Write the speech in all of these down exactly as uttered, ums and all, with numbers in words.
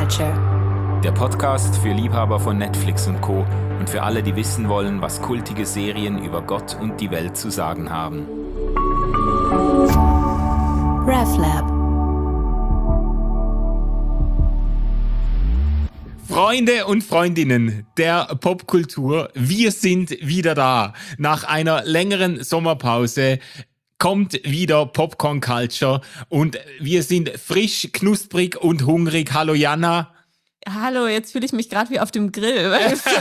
Culture. Der Podcast für Liebhaber von Netflix und Co. und für alle, die wissen wollen, was kultige Serien über Gott und die Welt zu sagen haben. RevLab. Freunde und Freundinnen der Popkultur, wir sind wieder da. Nach einer längeren Sommerpause kommt wieder Popcorn Culture und wir sind frisch, knusprig und hungrig. Hallo Jana. Hallo, jetzt fühle ich mich gerade wie auf dem Grill.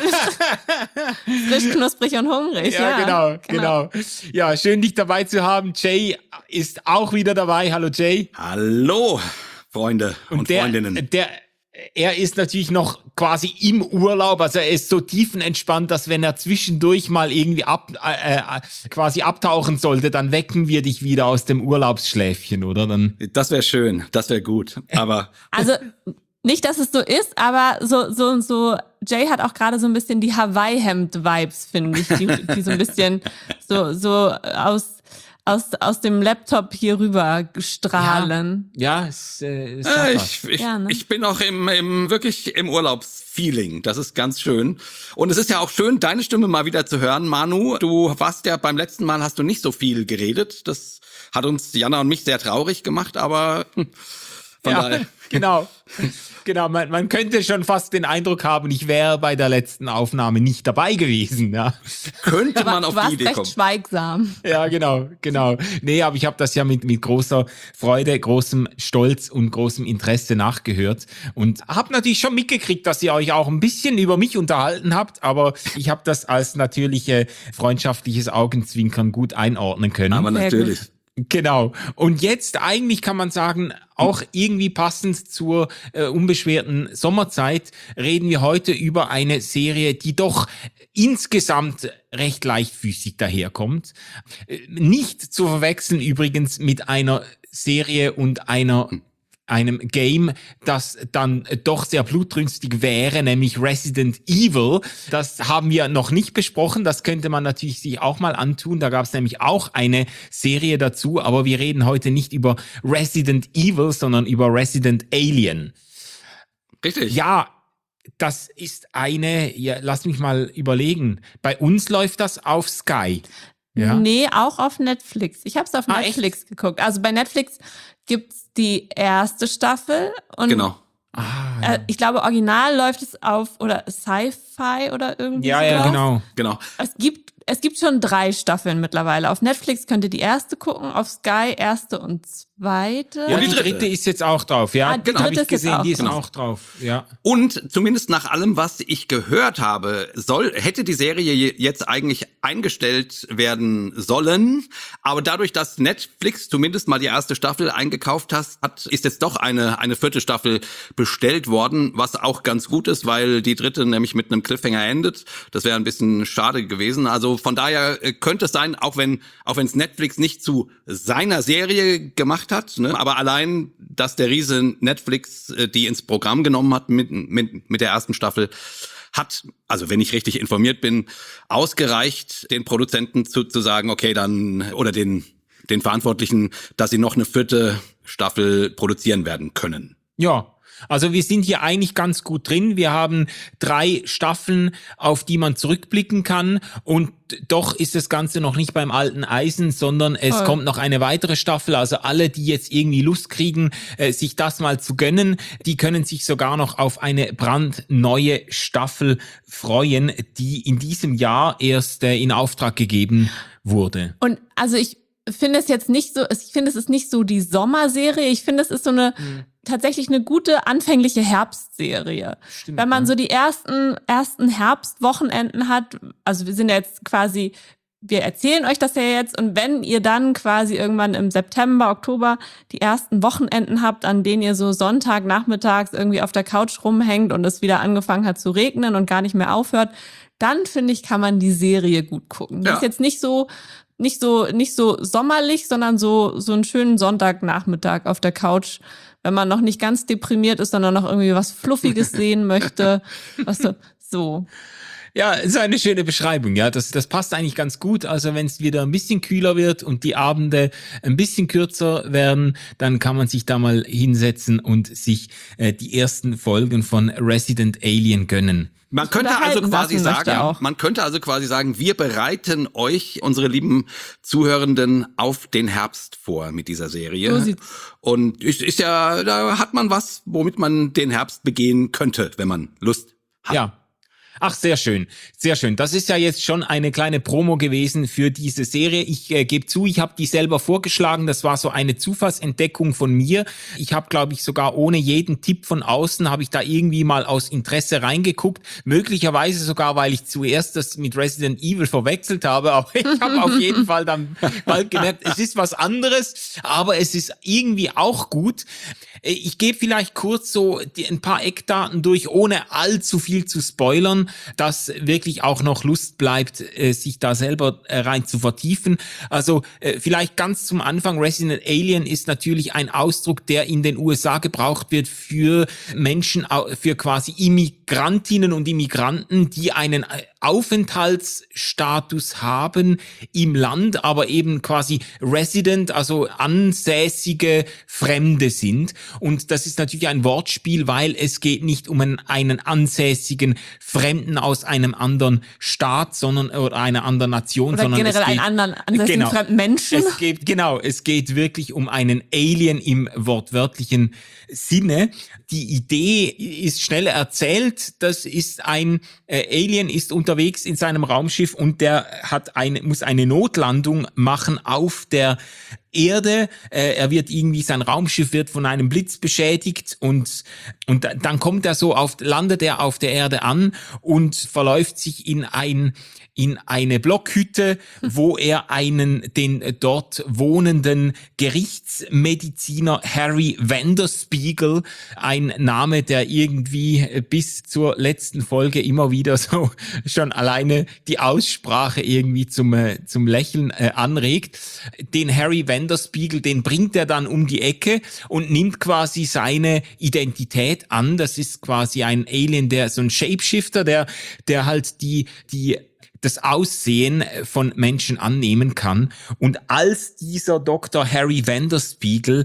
Frisch, knusprig und hungrig. Ja, Ja, genau, genau, genau. Ja, schön dich dabei zu haben. Jay ist auch wieder dabei. Hallo Jay. Hallo, Freunde und, und der, Freundinnen. Der, er ist natürlich noch quasi im Urlaub, also er ist so tiefenentspannt, dass wenn er zwischendurch mal irgendwie ab, äh, quasi abtauchen sollte, dann wecken wir dich wieder aus dem Urlaubsschläfchen, oder? Dann das wäre schön, das wäre gut, aber... Also nicht, dass es so ist, aber so so so Jay hat auch gerade so ein bisschen die Hawaii-Hemd-Vibes, finde ich, die, die so ein bisschen so so aus aus aus dem Laptop hier rüber strahlen. Ja, ja es, äh, es äh, ich, ich, ja, ne? ich bin auch im, im wirklich im Urlaubsfeeling. Das ist ganz schön. Und es ist ja auch schön, deine Stimme mal wieder zu hören, Manu. Du warst ja beim letzten Mal, hast du nicht so viel geredet. Das hat uns Jana und mich sehr traurig gemacht, aber hm, von ja, daher. Genau. Genau, man, man könnte schon fast den Eindruck haben, ich wäre bei der letzten Aufnahme nicht dabei gewesen. Ja. Könnte man aber auf du warst die Idee recht kommen. schweigsam. Ja, genau, genau. Nee, aber ich habe das ja mit mit großer Freude, großem Stolz und großem Interesse nachgehört und habe natürlich schon mitgekriegt, dass ihr euch auch ein bisschen über mich unterhalten habt, aber ich habe das als natürliche freundschaftliches Augenzwinkern gut einordnen können. Aber natürlich. Genau. Und jetzt eigentlich kann man sagen, auch irgendwie passend zur äh, unbeschwerten Sommerzeit, reden wir heute über eine Serie, die doch insgesamt recht leichtfüßig daherkommt. Äh, nicht zu verwechseln übrigens mit einer Serie und einer einem Game, das dann doch sehr blutrünstig wäre, nämlich Resident Evil. Das haben wir noch nicht besprochen, das könnte man natürlich sich auch mal antun. Da gab es nämlich auch eine Serie dazu, aber wir reden heute nicht über Resident Evil, sondern über Resident Alien. Richtig. Ja, das ist eine, ja, lass mich mal überlegen, bei uns läuft das auf Sky. Ja? Nee, auch auf Netflix. Ich habe es auf Ah, Netflix echt? geguckt. Also bei Netflix gibt's die erste Staffel und Genau. Ah, äh, ich glaube, original läuft es auf oder Sci-Fi oder irgendwie ja, ja, sowas. genau. Genau. Es gibt es gibt schon drei Staffeln mittlerweile. Auf Netflix könnt ihr die erste gucken, auf Sky erste und zweite. Ja, Und die die dritte. dritte ist jetzt auch drauf, ja. Ah, die Hab dritte ich ist jetzt gesehen, auch die ist drauf. auch drauf, ja. Und zumindest nach allem, was ich gehört habe, soll, hätte die Serie je- jetzt eigentlich eingestellt werden sollen. Aber dadurch, dass Netflix zumindest mal die erste Staffel eingekauft hat, hat ist jetzt doch eine, eine vierte Staffel bestellt worden, was auch ganz gut ist, weil die dritte nämlich mit einem Cliffhanger endet. Das wäre ein bisschen schade gewesen. Also von daher äh, könnte es sein, auch wenn, auch wenn es Netflix nicht zu seiner Serie gemacht hat, ne, aber allein, dass der Riese Netflix äh, die ins Programm genommen hat mit, mit, mit der ersten Staffel, hat, also wenn ich richtig informiert bin, ausgereicht, den Produzenten zu, zu sagen, okay, dann, oder den, den Verantwortlichen, dass sie noch eine vierte Staffel produzieren werden können. Ja, also wir sind hier eigentlich ganz gut drin. Wir haben drei Staffeln, auf die man zurückblicken kann und doch ist das Ganze noch nicht beim alten Eisen, sondern es Voll. kommt noch eine weitere Staffel. Also alle, die jetzt irgendwie Lust kriegen, äh, sich das mal zu gönnen, die können sich sogar noch auf eine brandneue Staffel freuen, die in diesem Jahr erst äh, in Auftrag gegeben wurde. Und also ich finde es jetzt nicht so, ich finde es ist nicht so die Sommerserie, ich finde es ist so eine Mhm. tatsächlich eine gute anfängliche Herbstserie. Stimmt, Wenn man ja. so die ersten ersten Herbstwochenenden hat, also wir sind ja jetzt quasi, wir erzählen euch das ja jetzt und wenn ihr dann quasi irgendwann im September, Oktober die ersten Wochenenden habt, an denen ihr so Sonntagnachmittags irgendwie auf der Couch rumhängt und es wieder angefangen hat zu regnen und gar nicht mehr aufhört, dann finde ich, kann man die Serie gut gucken. Die Ja. ist jetzt nicht so nicht so nicht so sommerlich, sondern so so einen schönen Sonntagnachmittag auf der Couch, wenn man noch nicht ganz deprimiert ist, sondern noch irgendwie was Fluffiges sehen möchte. Was so, so. Ja, ist eine schöne Beschreibung, ja. Das, das passt eigentlich ganz gut. Also wenn es wieder ein bisschen kühler wird und die Abende ein bisschen kürzer werden, dann kann man sich da mal hinsetzen und sich äh, die ersten Folgen von Resident Alien gönnen. Man könnte also Unterhalten quasi lassen möchte sagen, auch. man könnte also quasi sagen, wir bereiten euch, unsere lieben Zuhörenden, auf den Herbst vor mit dieser Serie. So sieht's. Und ist, ist ja, da hat man was, womit man den Herbst begehen könnte, wenn man Lust hat. Ja. Ach, sehr schön, sehr schön. Das ist ja jetzt schon eine kleine Promo gewesen für diese Serie. Ich äh, gebe zu, ich habe die selber vorgeschlagen. Das war so eine Zufallsentdeckung von mir. Ich habe, glaube ich, sogar ohne jeden Tipp von außen, habe ich da irgendwie mal aus Interesse reingeguckt. Möglicherweise sogar, weil ich zuerst das mit Resident Evil verwechselt habe. Aber ich habe auf jeden Fall dann bald gemerkt, es ist was anderes, aber es ist irgendwie auch gut. Ich gebe vielleicht kurz so die, ein paar Eckdaten durch, ohne allzu viel zu spoilern, dass wirklich auch noch Lust bleibt, äh, sich da selber äh, rein zu vertiefen. Also äh, vielleicht ganz zum Anfang, Resident Alien ist natürlich ein Ausdruck, der in den U S A gebraucht wird für Menschen, für quasi Immigrantinnen und Immigranten, die einen Aufenthaltsstatus haben im Land, aber eben quasi Resident, also ansässige Fremde sind. Und das ist natürlich ein Wortspiel, weil es geht nicht um einen, einen ansässigen Fremden aus einem anderen Staat, sondern oder einer anderen Nation, Oder sondern generell es geht, einen anderen ansässigen genau, fremden Menschen. Es geht, genau, es geht wirklich um einen Alien im wortwörtlichen Sinne. Die Idee ist schnell erzählt. Das ist ein äh, Alien ist unterwegs in seinem Raumschiff und der hat eine muss eine Notlandung machen auf der Erde. Äh, er wird irgendwie sein Raumschiff wird von einem Blitz beschädigt und und dann kommt er so auf landet er auf der Erde an und verläuft sich in ein in eine Blockhütte, wo er einen, den dort wohnenden Gerichtsmediziner Harry Vanderspiegel, ein Name, der irgendwie bis zur letzten Folge immer wieder so schon alleine die Aussprache irgendwie zum, zum Lächeln äh, anregt. Den Harry Vanderspiegel, den bringt er dann um die Ecke und nimmt quasi seine Identität an. Das ist quasi ein Alien, der so ein Shapeshifter, der, der halt die, die das Aussehen von Menschen annehmen kann. Und als dieser Doktor Harry Vanderspiegel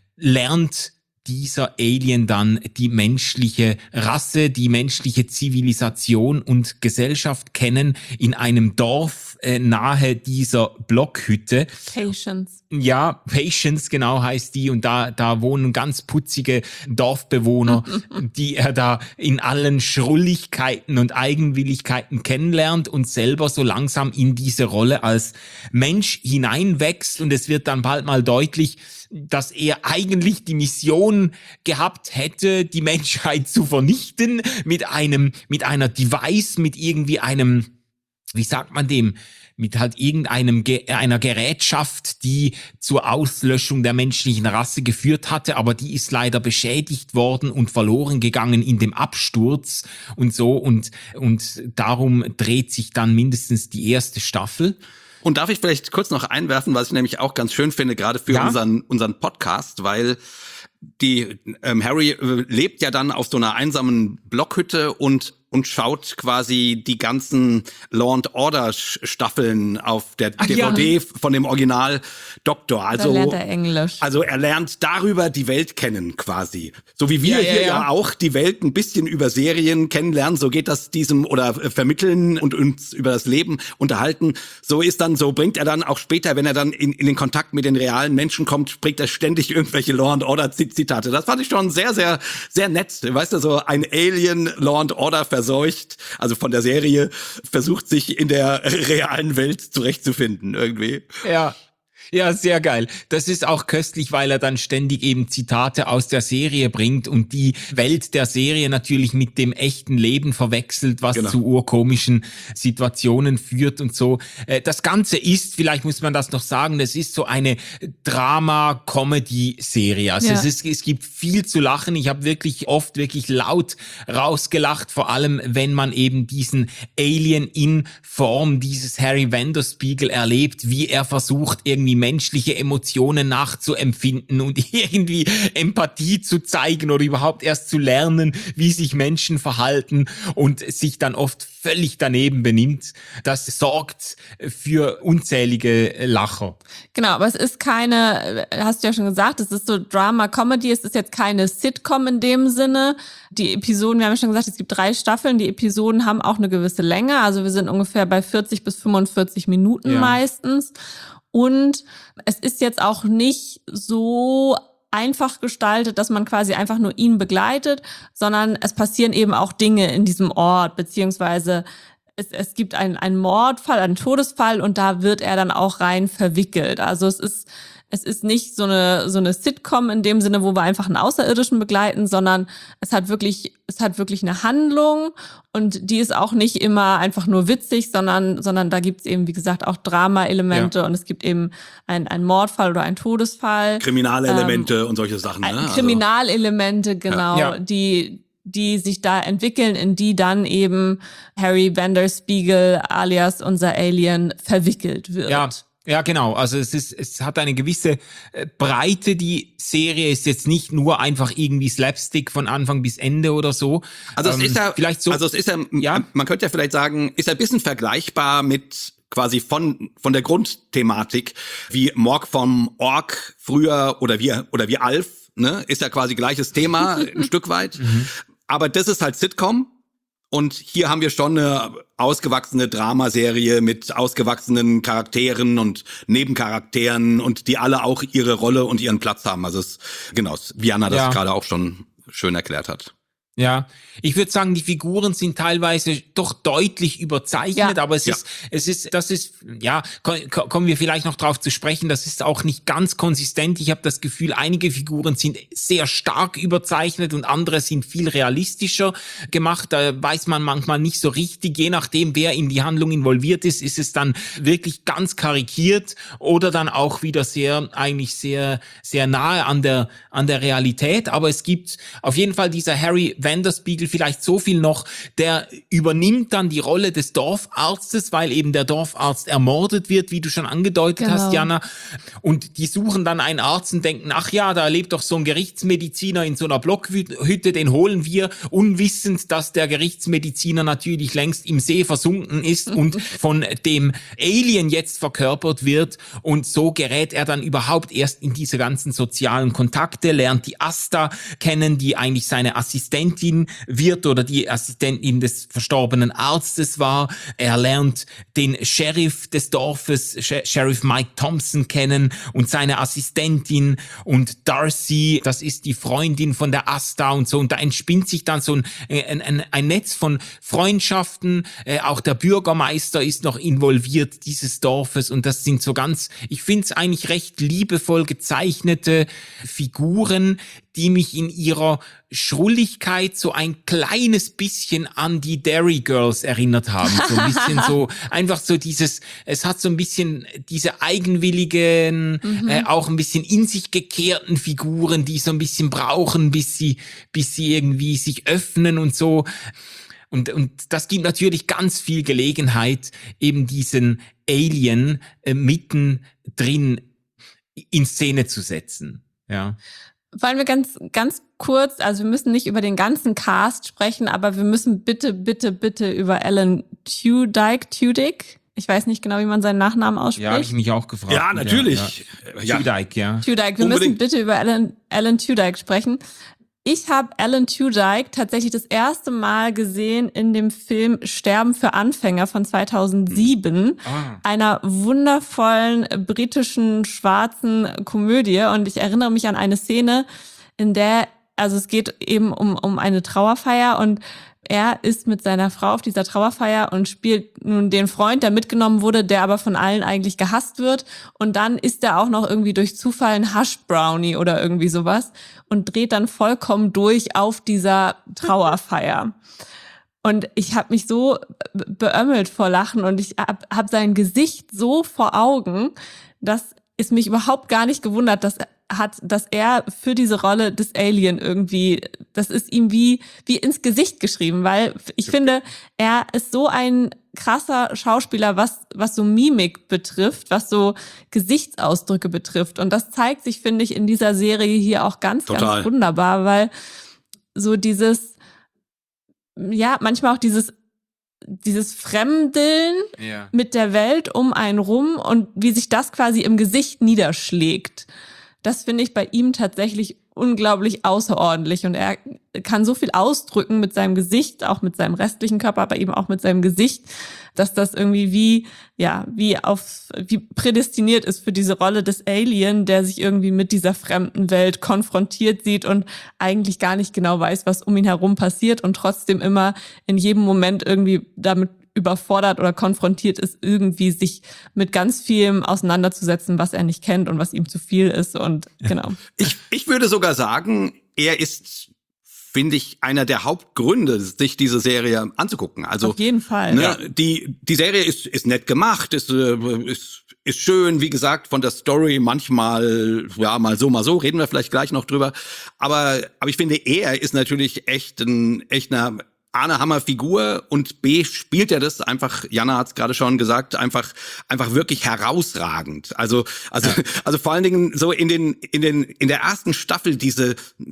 lernt dieser Alien dann die menschliche Rasse, die menschliche Zivilisation und Gesellschaft kennen in einem Dorf äh, nahe dieser Blockhütte. Patience. Ja, Patience genau heißt die und da da wohnen ganz putzige Dorfbewohner, die er da in allen Schrulligkeiten und Eigenwilligkeiten kennenlernt und selber so langsam in diese Rolle als Mensch hineinwächst und es wird dann bald mal deutlich, dass er eigentlich die Mission gehabt hätte, die Menschheit zu vernichten mit einem, mit einer Device, mit irgendwie einem, wie sagt man dem, mit halt irgendeinem, einer Gerätschaft, die zur Auslöschung der menschlichen Rasse geführt hatte, aber die ist leider beschädigt worden und verloren gegangen in dem Absturz und so und, und darum dreht sich dann mindestens die erste Staffel. Und darf ich vielleicht kurz noch einwerfen, was ich nämlich auch ganz schön finde, gerade für ja? unseren unseren Podcast, weil die ähm, Harry äh, lebt ja dann auf so einer einsamen Blockhütte und und schaut quasi die ganzen Law and Order Staffeln auf der Ach, D V D ja. von dem Original Doktor. Also Da lernt er Englisch. Also er lernt darüber die Welt kennen quasi. So wie wir Ja, ja, hier ja. ja. auch die Welt ein bisschen über Serien kennenlernen, so geht das diesem oder äh, vermitteln und uns über das Leben unterhalten. So ist dann, so bringt er dann auch später, wenn er dann in, in den Kontakt mit den realen Menschen kommt, bringt er ständig irgendwelche Law and Order Zitate. Das fand ich schon sehr, sehr, sehr nett. Weißt du, so ein Alien Law and Order verseucht, also von der Serie, versucht sich in der realen Welt zurechtzufinden irgendwie. Ja. Ja, sehr geil. Das ist auch köstlich, weil er dann ständig eben Zitate aus der Serie bringt und die Welt der Serie natürlich mit dem echten Leben verwechselt, was Genau. zu urkomischen Situationen führt und so. Das Ganze ist, vielleicht muss man das noch sagen, das ist so eine Drama-Comedy-Serie. Also Ja. es ist, es gibt viel zu lachen. Ich habe wirklich oft wirklich laut rausgelacht, vor allem wenn man eben diesen Alien in Form dieses Harry Vanderspiegel erlebt, wie er versucht, irgendwie menschliche Emotionen nachzuempfinden und irgendwie Empathie zu zeigen oder überhaupt erst zu lernen, wie sich Menschen verhalten und sich dann oft völlig daneben benimmt. Das sorgt für unzählige Lacher. Genau, aber es ist keine, hast du ja schon gesagt, es ist so Drama-Comedy, es ist jetzt keine Sitcom in dem Sinne. Die Episoden, wir haben ja schon gesagt, es gibt drei Staffeln, die Episoden haben auch eine gewisse Länge, also wir sind ungefähr bei vierzig bis fünfundvierzig Minuten ja. meistens. Und es ist jetzt auch nicht so einfach gestaltet, dass man quasi einfach nur ihn begleitet, sondern es passieren eben auch Dinge in diesem Ort, beziehungsweise es, es gibt einen, einen Mordfall, einen Todesfall und da wird er dann auch rein verwickelt. Also es ist es ist nicht so eine so eine Sitcom in dem Sinne, wo wir einfach einen Außerirdischen begleiten, sondern es hat wirklich es hat wirklich eine Handlung und die ist auch nicht immer einfach nur witzig, sondern sondern da gibt's eben, wie gesagt, auch Drama-Elemente ja. und es gibt eben einen einen Mordfall oder einen Todesfall. Kriminalelemente ähm, und solche Sachen. Ne? Also Kriminalelemente, genau, ja. die die sich da entwickeln, in die dann eben Harry Vanderspiegel alias unser Alien verwickelt wird. Ja. Ja, genau. Also es ist, es hat eine gewisse Breite. Die Serie ist jetzt nicht nur einfach irgendwie Slapstick von Anfang bis Ende oder so. Also es ähm, ist ja, vielleicht so. Also es ist ja, ja, man könnte ja vielleicht sagen, ist ein bisschen vergleichbar mit quasi von von der Grundthematik wie Morg vom Ork früher oder wie oder wie Alf, ne, ist ja quasi gleiches Thema ein Stück weit. Mhm. Aber das ist halt Sitcom. Und hier haben wir schon eine ausgewachsene Dramaserie mit ausgewachsenen Charakteren und Nebencharakteren und die alle auch ihre Rolle und ihren Platz haben. Also es, genau, wie Anna das ja. gerade auch schon schön erklärt hat. Ja, ich würde sagen, die Figuren sind teilweise doch deutlich überzeichnet, ja. aber es ja. ist, es ist, das ist, ja, kommen wir vielleicht noch drauf zu sprechen, das ist auch nicht ganz konsistent. Ich habe das Gefühl, einige Figuren sind sehr stark überzeichnet und andere sind viel realistischer gemacht. Da weiß man manchmal nicht so richtig, je nachdem, wer in die Handlung involviert ist, ist es dann wirklich ganz karikiert oder dann auch wieder sehr, eigentlich sehr, sehr nahe an der, an der Realität. Aber es gibt auf jeden Fall dieser Harry Vanderspiegel, vielleicht so viel noch, der übernimmt dann die Rolle des Dorfarztes, weil eben der Dorfarzt ermordet wird, wie du schon angedeutet genau. hast, Jana. Und die suchen dann einen Arzt und denken, ach ja, da lebt doch so ein Gerichtsmediziner in so einer Blockhütte, den holen wir, unwissend, dass der Gerichtsmediziner natürlich längst im See versunken ist und von dem Alien jetzt verkörpert wird. Und so gerät er dann überhaupt erst in diese ganzen sozialen Kontakte, lernt die Asta kennen, die eigentlich seine Assistentin wird oder die Assistentin des verstorbenen Arztes war. Er lernt den Sheriff des Dorfes, Sheriff Mike Thompson kennen und seine Assistentin und Darcy, das ist die Freundin von der Asta und so. Und da entspinnt sich dann so ein, ein, ein, ein Netz von Freundschaften. Äh, auch der Bürgermeister ist noch involviert dieses Dorfes und das sind so ganz, ich finde es eigentlich recht liebevoll gezeichnete Figuren, die mich in ihrer Schrulligkeit so ein kleines bisschen an die Derry Girls erinnert haben. So ein bisschen so, einfach so dieses, es hat so ein bisschen diese eigenwilligen, mhm. äh, auch ein bisschen in sich gekehrten Figuren, die so ein bisschen brauchen, bis sie, bis sie irgendwie sich öffnen und so. Und, und das gibt natürlich ganz viel Gelegenheit, eben diesen Alien äh, mittendrin in Szene zu setzen. Ja. Wollen wir ganz, ganz kurz, also wir müssen nicht über den ganzen Cast sprechen, aber wir müssen bitte, bitte, bitte über Alan Tudyk, Tudyk, ich weiß nicht genau, wie man seinen Nachnamen ausspricht. Ja, habe ich mich auch gefragt. Ja, natürlich. Ja, ja. Tudyk, ja. Tudyk, wir Unbedingt. müssen bitte über Alan, Alan Tudyk sprechen. Ich habe Alan Tudyk tatsächlich das erste Mal gesehen in dem Film Sterben für Anfänger von zweitausendsieben, ah. einer wundervollen britischen schwarzen Komödie. Und ich erinnere mich an eine Szene, in der, also es geht eben um, um eine Trauerfeier und er ist mit seiner Frau auf dieser Trauerfeier und spielt nun den Freund, der mitgenommen wurde, der aber von allen eigentlich gehasst wird. Und dann isst er auch noch irgendwie durch Zufall ein Hush Brownie oder irgendwie sowas und dreht dann vollkommen durch auf dieser Trauerfeier. Und ich habe mich so beömmelt vor Lachen und ich habe hab sein Gesicht so vor Augen, dass es mich überhaupt gar nicht gewundert, dass hat, dass er für diese Rolle des Alien irgendwie, das ist ihm wie wie ins Gesicht geschrieben, weil ich finde, er ist so ein krasser Schauspieler, was was so Mimik betrifft, was so Gesichtsausdrücke betrifft. Und das zeigt sich, finde ich, in dieser Serie hier auch ganz, Total. ganz wunderbar, weil so dieses, ja, manchmal auch dieses dieses Fremdeln Ja. mit der Welt um einen rum und wie sich das quasi im Gesicht niederschlägt. Das finde ich bei ihm tatsächlich unglaublich außerordentlich und er kann so viel ausdrücken mit seinem Gesicht, auch mit seinem restlichen Körper, aber eben auch mit seinem Gesicht, dass das irgendwie wie, ja, wie auf, wie prädestiniert ist für diese Rolle des Alien, der sich irgendwie mit dieser fremden Welt konfrontiert sieht und eigentlich gar nicht genau weiß, was um ihn herum passiert und trotzdem immer in jedem Moment irgendwie damit überfordert oder konfrontiert ist, irgendwie sich mit ganz vielem auseinanderzusetzen, was er nicht kennt und was ihm zu viel ist und genau. Ich, ich würde sogar sagen, er ist, finde ich, einer der Hauptgründe, sich diese Serie anzugucken. Also, auf jeden Fall. ne, Ja. die, die Serie ist, ist nett gemacht, ist, äh, ist, ist schön, wie gesagt, von der Story manchmal, ja, mal so, mal so, reden wir vielleicht gleich noch drüber. Aber, aber ich finde, er ist natürlich echt ein, echt eine, A, eine Hammerfigur und B, spielt er das einfach, Jana hat es gerade schon gesagt, einfach einfach wirklich herausragend. Also also ja. also vor allen Dingen so in den in den in der ersten Staffel diese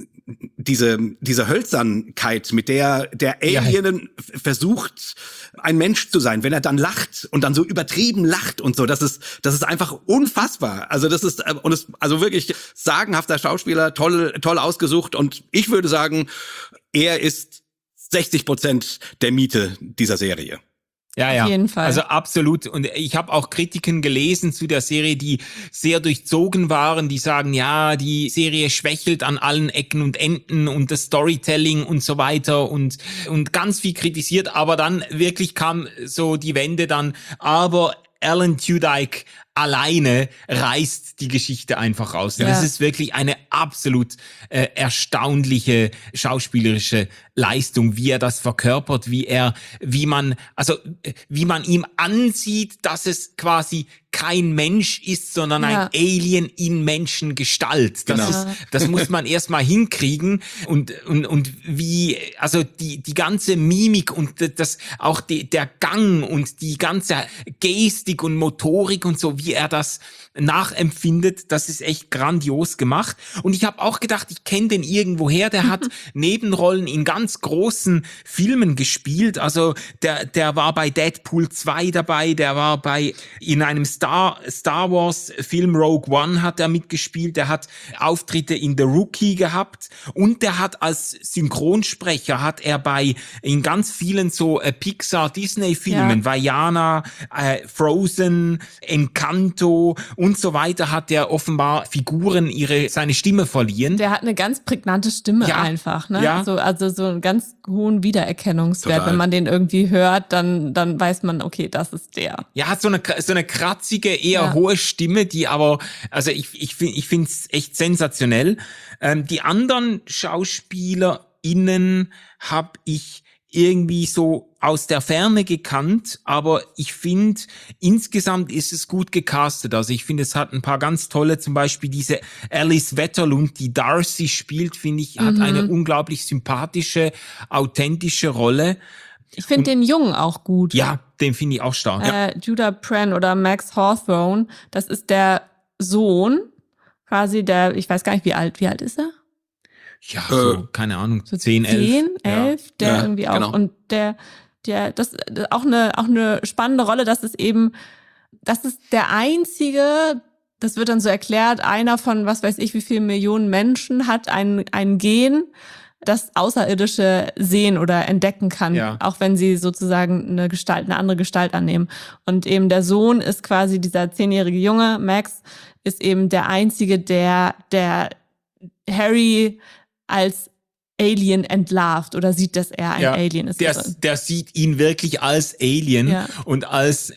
diese diese Hölzernkeit, mit der der Alien ja. versucht, ein Mensch zu sein, wenn er dann lacht und dann so übertrieben lacht und so, das ist das ist einfach unfassbar. Also das ist und es also wirklich sagenhafter Schauspieler, toll toll ausgesucht und ich würde sagen, er ist sechzig Prozent der Miete dieser Serie. Ja, ja. Auf jeden Fall. Also absolut. Und ich habe auch Kritiken gelesen zu der Serie, die sehr durchzogen waren, die sagen, ja, die Serie schwächelt an allen Ecken und Enden und das Storytelling und so weiter und und ganz viel kritisiert, aber dann wirklich kam so die Wende dann, aber Alan Tudyk alleine reißt die Geschichte einfach raus. Ja. Das ist wirklich eine absolut äh, erstaunliche schauspielerische Leistung, wie er das verkörpert, wie er, wie man, also wie man ihm ansieht, dass es quasi kein Mensch ist, sondern ja. ein Alien in Menschengestalt. Das genau. ist, das muss man erstmal hinkriegen und und und wie, also die die ganze Mimik und das auch die, der Gang und die ganze Gestik und Motorik und so, wie er das nachempfindet, das ist echt grandios gemacht. Und ich habe auch gedacht, ich kenne den irgendwoher, der hat Nebenrollen in ganz großen Filmen gespielt. Also der der war bei Deadpool zwei dabei, der war bei in einem Star Star Wars Film Rogue One hat er mitgespielt, der hat Auftritte in The Rookie gehabt und der hat als Synchronsprecher hat er bei in ganz vielen so äh, Pixar Disney Filmen, ja. Vaiana, äh, Frozen, Encanto und so weiter hat er offenbar Figuren ihre seine Stimme verliehen. Der hat eine ganz prägnante Stimme ja. einfach, ne? Ja. So, also so einen ganz hohen Wiedererkennungswert. Total. Wenn man den irgendwie hört, dann dann weiß man, okay, das ist der. Ja, hat so eine so eine kratzige, eher ja. hohe Stimme, die aber, also ich ich finde ich finde es echt sensationell. Ähm, die anderen SchauspielerInnen habe ich irgendwie so aus der Ferne gekannt, aber ich finde, insgesamt ist es gut gecastet. Also ich finde, es hat ein paar ganz tolle, zum Beispiel diese Alice Wetterlund, die Darcy spielt, finde ich, hat Mhm. eine unglaublich sympathische, authentische Rolle. Ich finde den Jungen auch gut. Ja, den finde ich auch stark. Ja. Äh, Judah Pran oder Max Hawthorne, das ist der Sohn, quasi der, ich weiß gar nicht, wie alt, wie alt ist er? Ja, so, Äh, keine Ahnung, So zehn, elf. Zehn, elf, Ja. der Ja, irgendwie auch. genau. Und der, der, das, das auch eine, auch eine spannende Rolle, dass es eben, das ist der einzige, das wird dann so erklärt, einer von was weiß ich wie vielen Millionen Menschen hat ein, ein Gen, das Außerirdische sehen oder entdecken kann, Ja. auch wenn sie sozusagen eine Gestalt, eine andere Gestalt annehmen. Und eben der Sohn ist quasi dieser zehnjährige Junge, Max, ist eben der einzige, der, der Harry als Alien entlarvt oder sieht, dass er ein Ja, Alien ist. Der, der sieht ihn wirklich als Alien Ja. und als als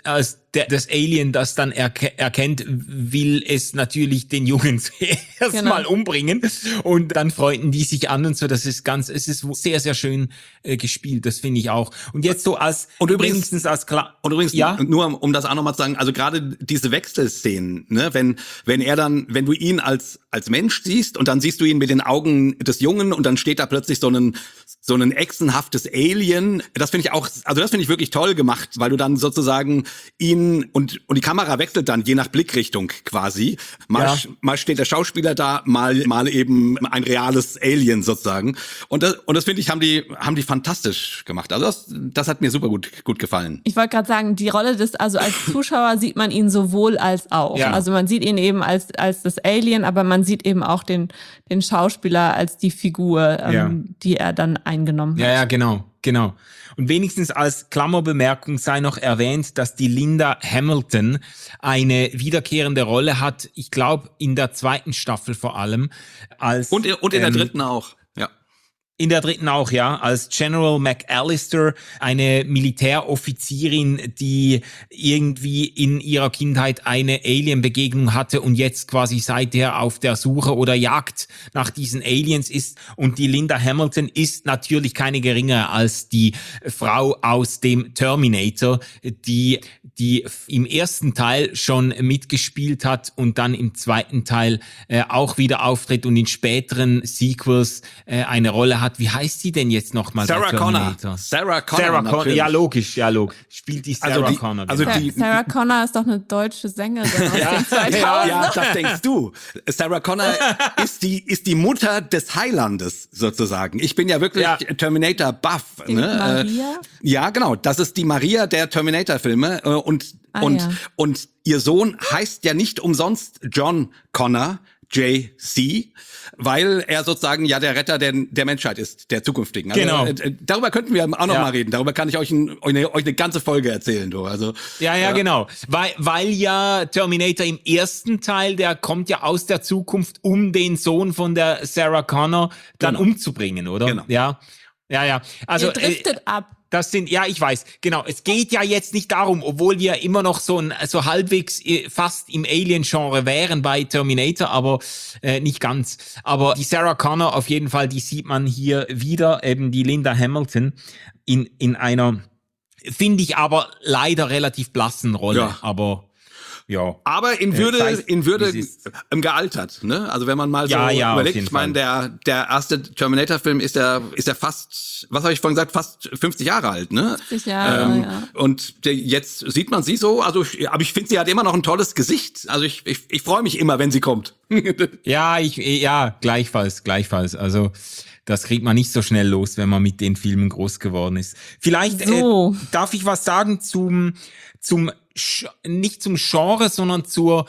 der, das Alien das dann erke- erkennt, will es natürlich den Jungen zuerst Genau. mal umbringen und dann freunden die sich an und so. Das ist ganz, es ist sehr, sehr schön äh, gespielt, das finde ich auch. Und jetzt so als, Und übrigens- wenigstens als klar. Und übrigens, ja? nur um, um das auch nochmal zu sagen, also gerade diese Wechselszenen, ne, wenn, wenn er dann, wenn du ihn als, als Mensch siehst und dann siehst du ihn mit den Augen des Jungen und dann steht da plötzlich so ein, so ein echsenhaftes Alien, das finde ich auch, also das finde ich wirklich toll gemacht, weil du dann sozusagen ihn und, und die Kamera wechselt dann je nach Blickrichtung quasi. Mal, Ja. mal steht der Schauspieler da, mal, mal eben ein reales Alien sozusagen. Und das, und das finde ich, haben die, haben die fantastisch gemacht. Also das, das hat mir super gut, gut gefallen. Ich wollte gerade sagen, die Rolle des, also als Zuschauer sieht man ihn sowohl als auch. Ja. Also man sieht ihn eben als, als das Alien, aber man sieht eben auch den, den Schauspieler als die Figur, ähm, Ja. die er dann eingenommen hat. Ja, ja, genau, genau. Und wenigstens als Klammerbemerkung sei noch erwähnt, dass die Linda Hamilton eine wiederkehrende Rolle hat, ich glaube in der zweiten Staffel vor allem. Als, Und, und in der ähm, dritten auch, ja. In der dritten auch, ja, als General McAllister, eine Militäroffizierin, die irgendwie in ihrer Kindheit eine Alien-Begegnung hatte und jetzt quasi seither auf der Suche oder Jagd nach diesen Aliens ist. Und die Linda Hamilton ist natürlich keine geringere als die Frau aus dem Terminator, die die im ersten Teil schon mitgespielt hat und dann im zweiten Teil äh, auch wieder auftritt und in späteren Sequels äh, eine Rolle hat. Wie heißt sie denn jetzt nochmal? Sarah Connor. Sarah Connor. Sarah Connor, natürlich. ja logisch, ja logisch. Spielt die Sarah Also die- Connor. also genau. die- Sarah Connor ist doch eine deutsche Sängerin aus Ja. den zweitausend. Ja, das denkst du. Sarah Connor ist die, ist die Mutter des Heilandes sozusagen. Ich bin ja wirklich Ja. Terminator-Buff. Die Ne? Maria? Äh, Ja, genau. Das ist die Maria der Terminator-Filme. äh, Und, Ah, und, ja. und ihr Sohn heißt ja nicht umsonst John Connor, J C, weil er sozusagen ja der Retter der, der Menschheit ist, der zukünftigen. Also, Genau. äh, darüber könnten wir auch noch Ja. mal reden. Darüber kann ich euch, ein, euch, eine, euch eine ganze Folge erzählen. Du. Also, Ja, ja, genau. Weil, weil ja Terminator im ersten Teil, der kommt ja aus der Zukunft, um den Sohn von der Sarah Connor dann Genau. umzubringen, oder? Genau. Ja. Ja, ja. Also, Ihr driftet ab. das sind, ja, ich weiß, genau. Es geht ja jetzt nicht darum, obwohl wir immer noch so ein, so halbwegs äh, fast im Alien-Genre wären bei Terminator, aber äh, nicht ganz. Aber die Sarah Connor auf jeden Fall, die sieht man hier wieder, eben die Linda Hamilton in, in einer, finde ich aber leider relativ blassen Rolle. Ja. Aber, ja. Aber in Äh, Würde, sei es, in Würde wie es ist. ähm, gealtert, ne? Also wenn man mal so Ja, ja, auf überlegt, jeden ich meine, der der erste Terminator-Film ist ja ist ja fast, was habe ich vorhin gesagt, fast fünfzig Jahre alt, ne? fünfzig Jahre, Ähm, ja. Und der, jetzt sieht man sie so, also ich, aber ich finde, sie hat immer noch ein tolles Gesicht. Also ich ich, ich freue mich immer, wenn sie kommt. Ja, ich, ja, gleichfalls, gleichfalls. Also, das kriegt man nicht so schnell los, wenn man mit den Filmen groß geworden ist. Vielleicht So. äh, darf ich was sagen zum, zum, Sch- nicht zum Genre, sondern zur,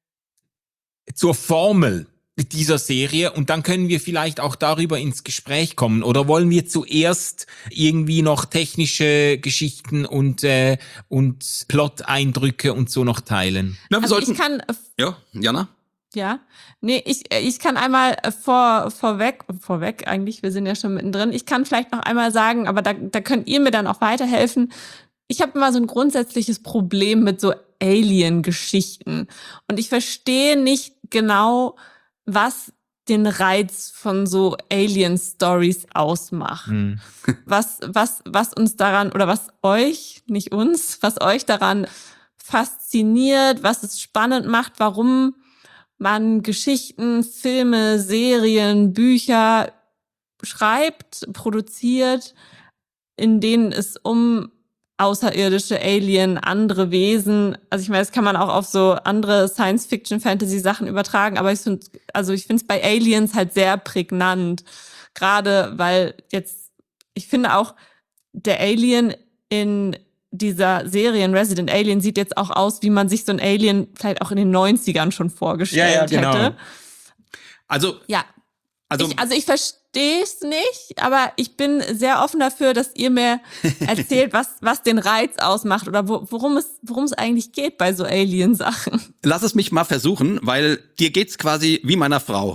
zur Formel dieser Serie. Und dann können wir vielleicht auch darüber ins Gespräch kommen. Oder wollen wir zuerst irgendwie noch technische Geschichten und, äh, und Plot-Eindrücke und so noch teilen? Na, wir Also sollten. ich kann, äh, Ja, Jana? ja, nee, ich, äh, ich kann einmal äh, vor, vorweg, vorweg eigentlich, wir sind ja schon mittendrin, ich kann vielleicht noch einmal sagen, aber da, da könnt ihr mir dann auch weiterhelfen. Ich habe immer so ein grundsätzliches Problem mit so Alien-Geschichten und ich verstehe nicht genau, was den Reiz von so Alien-Stories ausmacht. Hm. Was, was, was uns daran, oder was euch, nicht uns, was euch daran fasziniert, was es spannend macht, warum man Geschichten, Filme, Serien, Bücher schreibt, produziert, in denen es um außerirdische Alien, andere Wesen, also ich meine, das kann man auch auf so andere Science-Fiction-Fantasy-Sachen übertragen, aber ich finde, also ich finde es bei Aliens halt sehr prägnant, gerade weil jetzt, ich finde auch, der Alien in dieser Serie in Resident Alien sieht jetzt auch aus, wie man sich so ein Alien vielleicht auch in den neunzigern schon vorgestellt Ja, ja, genau. hätte. Also, Ja, also, ich, also ich verstehe es nicht, aber ich bin sehr offen dafür, dass ihr mir erzählt, was, was den Reiz ausmacht oder wo, worum es, worum es eigentlich geht bei so Alien-Sachen. lass es mich mal versuchen, weil dir geht's quasi wie meiner Frau.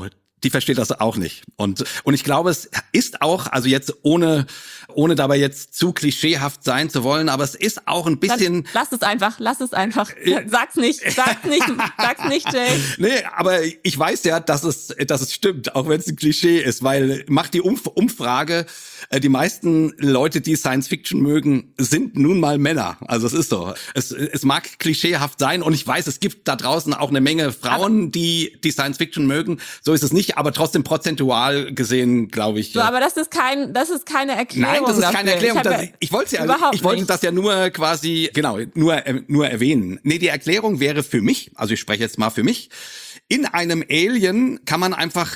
die versteht das auch nicht. Und, und ich glaube, es ist auch, also jetzt ohne, ohne dabei jetzt zu klischeehaft sein zu wollen, aber es ist auch ein bisschen... Dann lass es einfach, lass es einfach. Sag's nicht, sag's nicht, sag's nicht, Jay. Nee, aber ich weiß ja, dass es, dass es stimmt, auch wenn es ein Klischee ist, weil macht die Umf- Umfrage, äh, die meisten Leute, die Science Fiction mögen, sind nun mal Männer. Also es ist so. Es, es mag klischeehaft sein und ich weiß, es gibt da draußen auch eine Menge Frauen, die, die Science Fiction mögen. So ist es nicht, aber trotzdem prozentual gesehen, glaube ich. So, aber das ist kein, das ist keine Erklärung. Nein, das ist dafür. keine Erklärung. Ich, Das, ich wollte ja, überhaupt ich wollte nicht. das ja nur quasi, genau, nur, nur erwähnen. Nee, die Erklärung wäre für mich, also ich spreche jetzt mal für mich, in einem Alien kann man einfach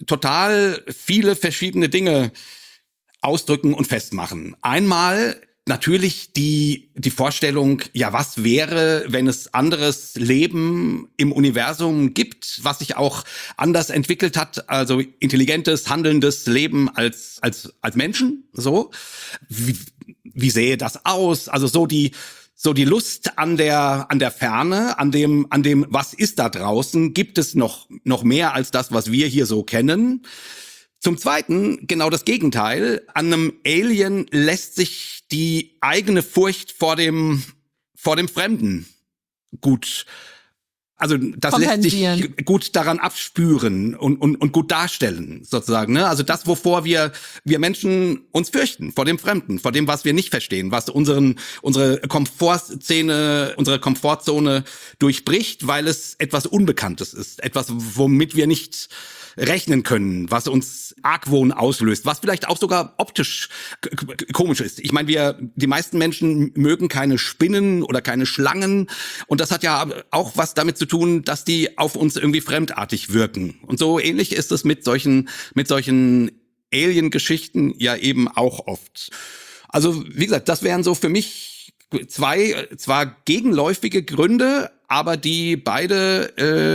total viele verschiedene Dinge ausdrücken und festmachen. Einmal natürlich die, die Vorstellung, ja, was wäre, wenn es anderes Leben im Universum gibt, was sich auch anders entwickelt hat, also intelligentes, handelndes Leben als, als, als Menschen, so. Wie, wie sähe das aus? Also so die, so die Lust an der, an der Ferne, an dem, an dem, was ist da draußen? Gibt es noch, noch mehr als das, was wir hier so kennen? Zum Zweiten, genau das Gegenteil. An einem Alien lässt sich die eigene Furcht vor dem, vor dem Fremden gut, also das lässt sich gut daran abspüren und, und, und gut darstellen, sozusagen, ne? Also das, wovor wir, wir Menschen uns fürchten, vor dem Fremden, vor dem, was wir nicht verstehen, was unseren, unsere Komfortszene, unsere Komfortzone durchbricht, weil es etwas Unbekanntes ist, etwas, womit wir nicht rechnen können, was uns Argwohn auslöst, was vielleicht auch sogar optisch k- k- komisch ist. Ich meine, wir, die meisten Menschen mögen keine Spinnen oder keine Schlangen und das hat ja auch was damit zu tun, dass die auf uns irgendwie fremdartig wirken. Und so ähnlich ist es mit solchen, mit solchen Alien-Geschichten ja eben auch oft. Also, wie gesagt, das wären so für mich zwei, zwar gegenläufige Gründe, aber die beide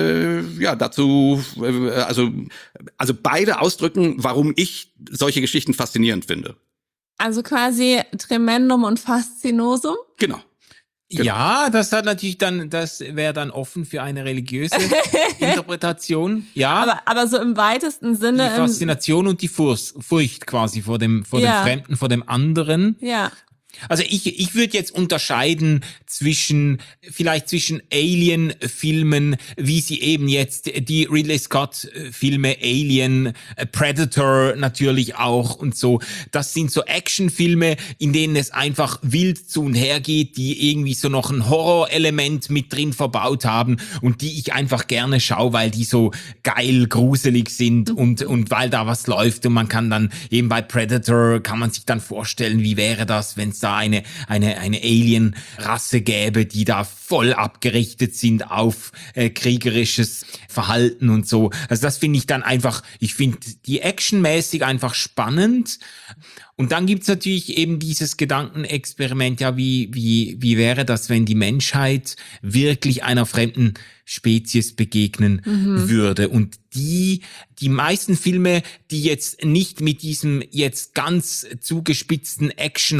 äh, ja dazu äh, also also beide ausdrücken, warum ich solche Geschichten faszinierend finde. Also quasi Tremendum und Faszinosum? Genau. Genau. Ja, das hat natürlich dann, das wäre dann offen für eine religiöse Interpretation. Ja. Aber, aber so im weitesten Die Sinne. Im, Faszination und die Furcht, Furcht quasi vor dem, vor Ja. dem Fremden, vor dem anderen. ja. Also ich, ich würde jetzt unterscheiden zwischen, vielleicht zwischen Alien-Filmen, wie sie eben jetzt die Ridley Scott-Filme, Alien, Predator natürlich auch und so. Das sind so Actionfilme, in denen es einfach wild zu und her geht, die irgendwie so noch ein Horrorelement mit drin verbaut haben und die ich einfach gerne schaue, weil die so geil, gruselig sind und, und weil da was läuft und man kann dann eben bei Predator kann man sich dann vorstellen, wie wäre das, wenn es da eine, eine, eine Alien-Rasse gäbe, die da voll abgerichtet sind auf äh, kriegerisches Verhalten und so. Also das finde ich dann einfach, ich finde die actionmäßig einfach spannend. Und dann gibt's natürlich eben dieses Gedankenexperiment, ja, wie, wie, wie wäre das, wenn die Menschheit wirklich einer fremden Spezies begegnen mhm. würde? Und die, die meisten Filme, die jetzt nicht mit diesem jetzt ganz zugespitzten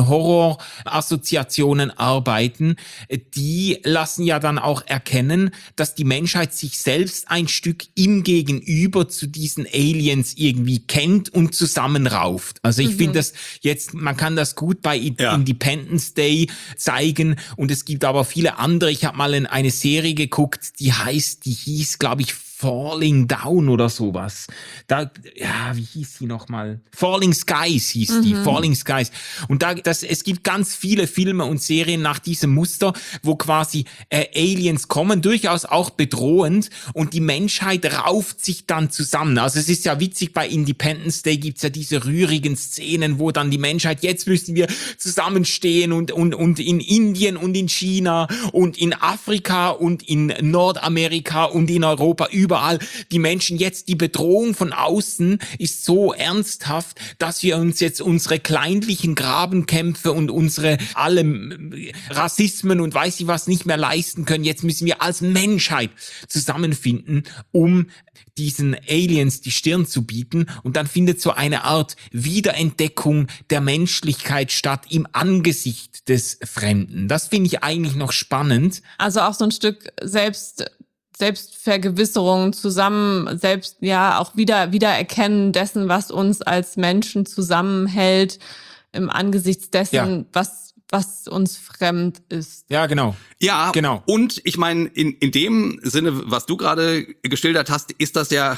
Action-Horror-Assoziationen arbeiten, die lassen ja dann auch erkennen, dass die Menschheit sich selbst ein Stück im Gegenüber zu diesen Aliens irgendwie kennt und zusammenrauft. Also ich mhm. finde das jetzt, man kann das gut bei ja. Independence Day zeigen und es gibt aber viele andere. Ich habe mal in eine Serie geguckt, die heißt, die hieß, glaube ich, Falling Down oder sowas. Da, ja, wie hieß die nochmal? Falling Skies hieß mhm. die, Falling Skies. Und da, das, es gibt ganz viele Filme und Serien nach diesem Muster, wo quasi äh, Aliens kommen, durchaus auch bedrohend und die Menschheit rauft sich dann zusammen. Also es ist ja witzig, bei Independence Day gibt's ja diese rührigen Szenen, wo dann die Menschheit, jetzt müssen wir zusammenstehen und, und, und in Indien und in China und in Afrika und in Nordamerika und in Europa, überall die Menschen jetzt, die Bedrohung von außen ist so ernsthaft, dass wir uns jetzt unsere kleinlichen Grabenkämpfe und unsere alle Rassismen und weiß ich was nicht mehr leisten können. Jetzt müssen wir als Menschheit zusammenfinden, um diesen Aliens die Stirn zu bieten und dann findet so eine Art Wiederentdeckung der Menschlichkeit statt im Angesicht des Fremden. Das finde ich eigentlich noch spannend. Also auch so ein Stück selbst Selbstvergewisserung zusammen, selbst ja auch wieder Wiedererkennen dessen, was uns als Menschen zusammenhält, im Angesichts dessen, Ja. was was uns fremd ist. Ja, genau. Ja, Genau. Und ich meine, in, in dem Sinne, was du gerade geschildert hast, ist das ja,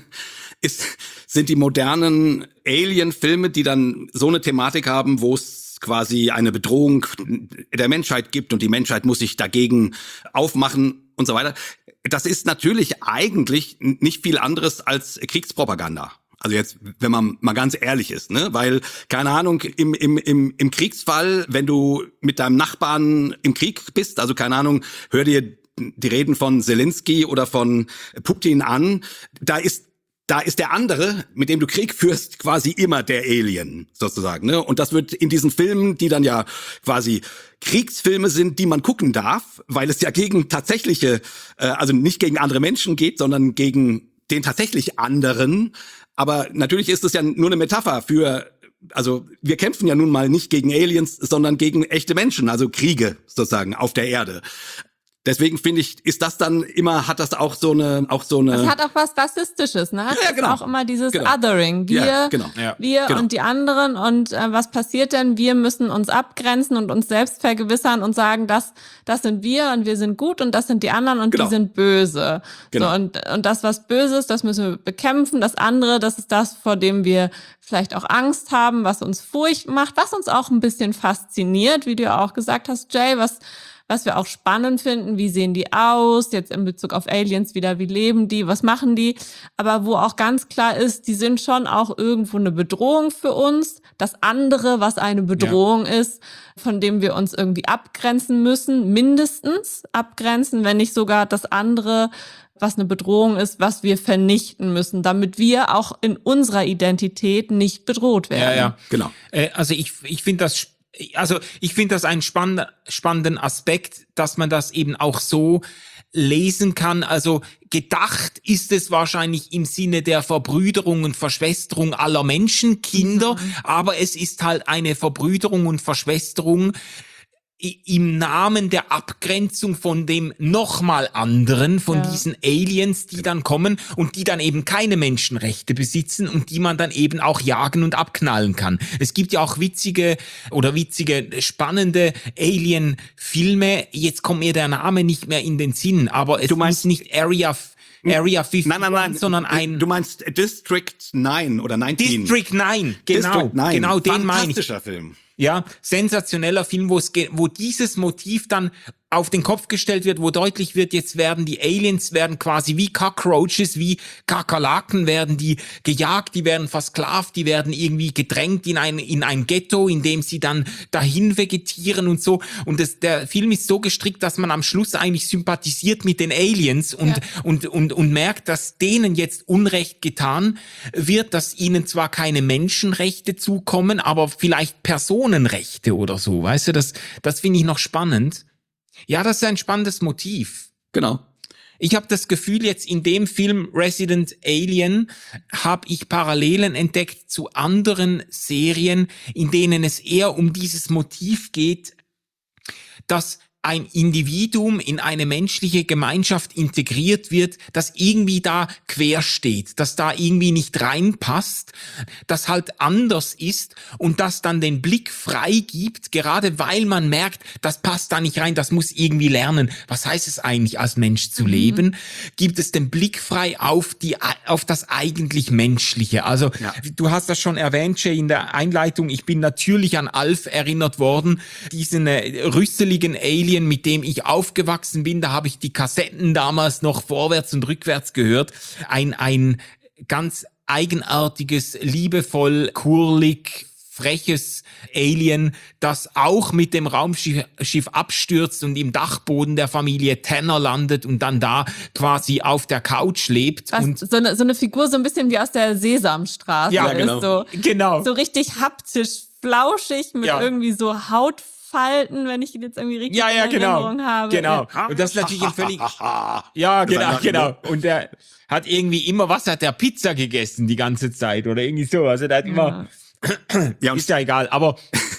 ist, sind die modernen Alien-Filme, die dann so eine Thematik haben, wo es quasi eine Bedrohung der Menschheit gibt und die Menschheit muss sich dagegen aufmachen und so weiter. Das ist natürlich eigentlich nicht viel anderes als Kriegspropaganda. Also jetzt, wenn man mal ganz ehrlich ist, ne, weil, keine Ahnung, im, im, im, im Kriegsfall, wenn du mit deinem Nachbarn im Krieg bist, also keine Ahnung, hör dir die Reden von Zelensky oder von Putin an, da ist Da ist der andere, mit dem du Krieg führst, quasi immer der Alien, sozusagen, ne? Und das wird in diesen Filmen, die dann ja quasi Kriegsfilme sind, die man gucken darf, weil es ja gegen tatsächliche, äh, also nicht gegen andere Menschen geht, sondern gegen den tatsächlich anderen. Aber natürlich ist es ja nur eine Metapher für, also wir kämpfen ja nun mal nicht gegen Aliens, sondern gegen echte Menschen, also Kriege sozusagen auf der Erde. Deswegen finde ich, ist das dann immer, hat das auch so eine, auch so eine. Das hat auch was Rassistisches, ne? Ja, genau. Ist auch immer dieses Genau. Othering. Wir, Ja, genau. Ja. wir Genau. und die anderen. Und äh, was passiert denn? Wir müssen uns abgrenzen und uns selbst vergewissern und sagen, das, das sind wir und wir sind gut und das sind die anderen und Genau. die sind böse. Genau. So, und, und das, was böse ist, das müssen wir bekämpfen. Das andere, das ist das, vor dem wir vielleicht auch Angst haben, was uns Furcht macht, was uns auch ein bisschen fasziniert, wie du ja auch gesagt hast, Jay, was Was wir auch spannend finden, wie sehen die aus, jetzt in Bezug auf Aliens wieder, wie leben die, was machen die, aber wo auch ganz klar ist, die sind schon auch irgendwo eine Bedrohung für uns, das andere, was eine Bedrohung ja. ist, von dem wir uns irgendwie abgrenzen müssen, mindestens abgrenzen, wenn nicht sogar das andere, was eine Bedrohung ist, was wir vernichten müssen, damit wir auch in unserer Identität nicht bedroht werden. Ja, ja, Genau. Äh, also ich, ich finde das Also ich finde das einen spann- spannenden Aspekt, dass man das eben auch so lesen kann. Also gedacht ist es wahrscheinlich im Sinne der Verbrüderung und Verschwesterung aller Menschenkinder, mhm. aber es ist halt eine Verbrüderung und Verschwesterung im Namen der Abgrenzung von dem nochmal anderen, von ja. diesen Aliens, die dann kommen und die dann eben keine Menschenrechte besitzen und die man dann eben auch jagen und abknallen kann. Es gibt ja auch witzige oder witzige, spannende Alien-Filme. Jetzt kommt mir der Name nicht mehr in den Sinn, aber es du meinst ist nicht Area Area fifty, nein, nein, nein, sondern ein... Du meinst District neun oder neunzehn? District neun, genau, District neun. genau den meine ich. Fantastischer Film. Ja, sensationeller Film, wo es ge- wo dieses Motiv dann auf den Kopf gestellt wird, wo deutlich wird, jetzt werden die Aliens werden quasi wie Cockroaches, wie Kakerlaken werden die gejagt, die werden versklavt, die werden irgendwie gedrängt in ein in ein Ghetto, in dem sie dann dahin vegetieren und so. Und das, der Film ist so gestrickt, dass man am Schluss eigentlich sympathisiert mit den Aliens und ja. und und und merkt, dass denen jetzt Unrecht getan wird, dass ihnen zwar keine Menschenrechte zukommen, aber vielleicht Personenrechte oder so. Weißt du, das das finde ich noch spannend. Ja, das ist ein spannendes Motiv. Genau. Ich habe das Gefühl, jetzt in dem Film Resident Alien habe ich Parallelen entdeckt zu anderen Serien, in denen es eher um dieses Motiv geht, dass ein Individuum in eine menschliche Gemeinschaft integriert wird, das irgendwie da quer steht, das da irgendwie nicht reinpasst, das halt anders ist und das dann den Blick frei gibt, gerade weil man merkt, das passt da nicht rein, das muss irgendwie lernen. Was heißt es eigentlich, als Mensch zu mhm. leben? Gibt es den Blick frei auf die, auf das eigentlich Menschliche? Also, ja. du hast das schon erwähnt, Jay, in der Einleitung. Ich bin natürlich an Alf erinnert worden, diesen äh, rüsseligen Alien, mit dem ich aufgewachsen bin. Da habe ich die Kassetten damals noch vorwärts und rückwärts gehört. Ein, ein ganz eigenartiges, liebevoll, kurlig, freches Alien, das auch mit dem Raumschiff Schiff abstürzt und im Dachboden der Familie Tanner landet und dann da quasi auf der Couch lebt. Was, und so, eine, so eine Figur so ein bisschen wie aus der Sesamstraße ja, ist. Genau. So, genau. so richtig haptisch, flauschig mit ja. irgendwie so Haut Falten, wenn ich ihn jetzt irgendwie richtig ja, ja, in genau. Erinnerung habe. Genau. Und das ist natürlich ein völlig... ja, genau, genau. Und der hat irgendwie immer, was hat der Pizza gegessen die ganze Zeit oder irgendwie so. Also der hat immer... ja, ist ja egal, aber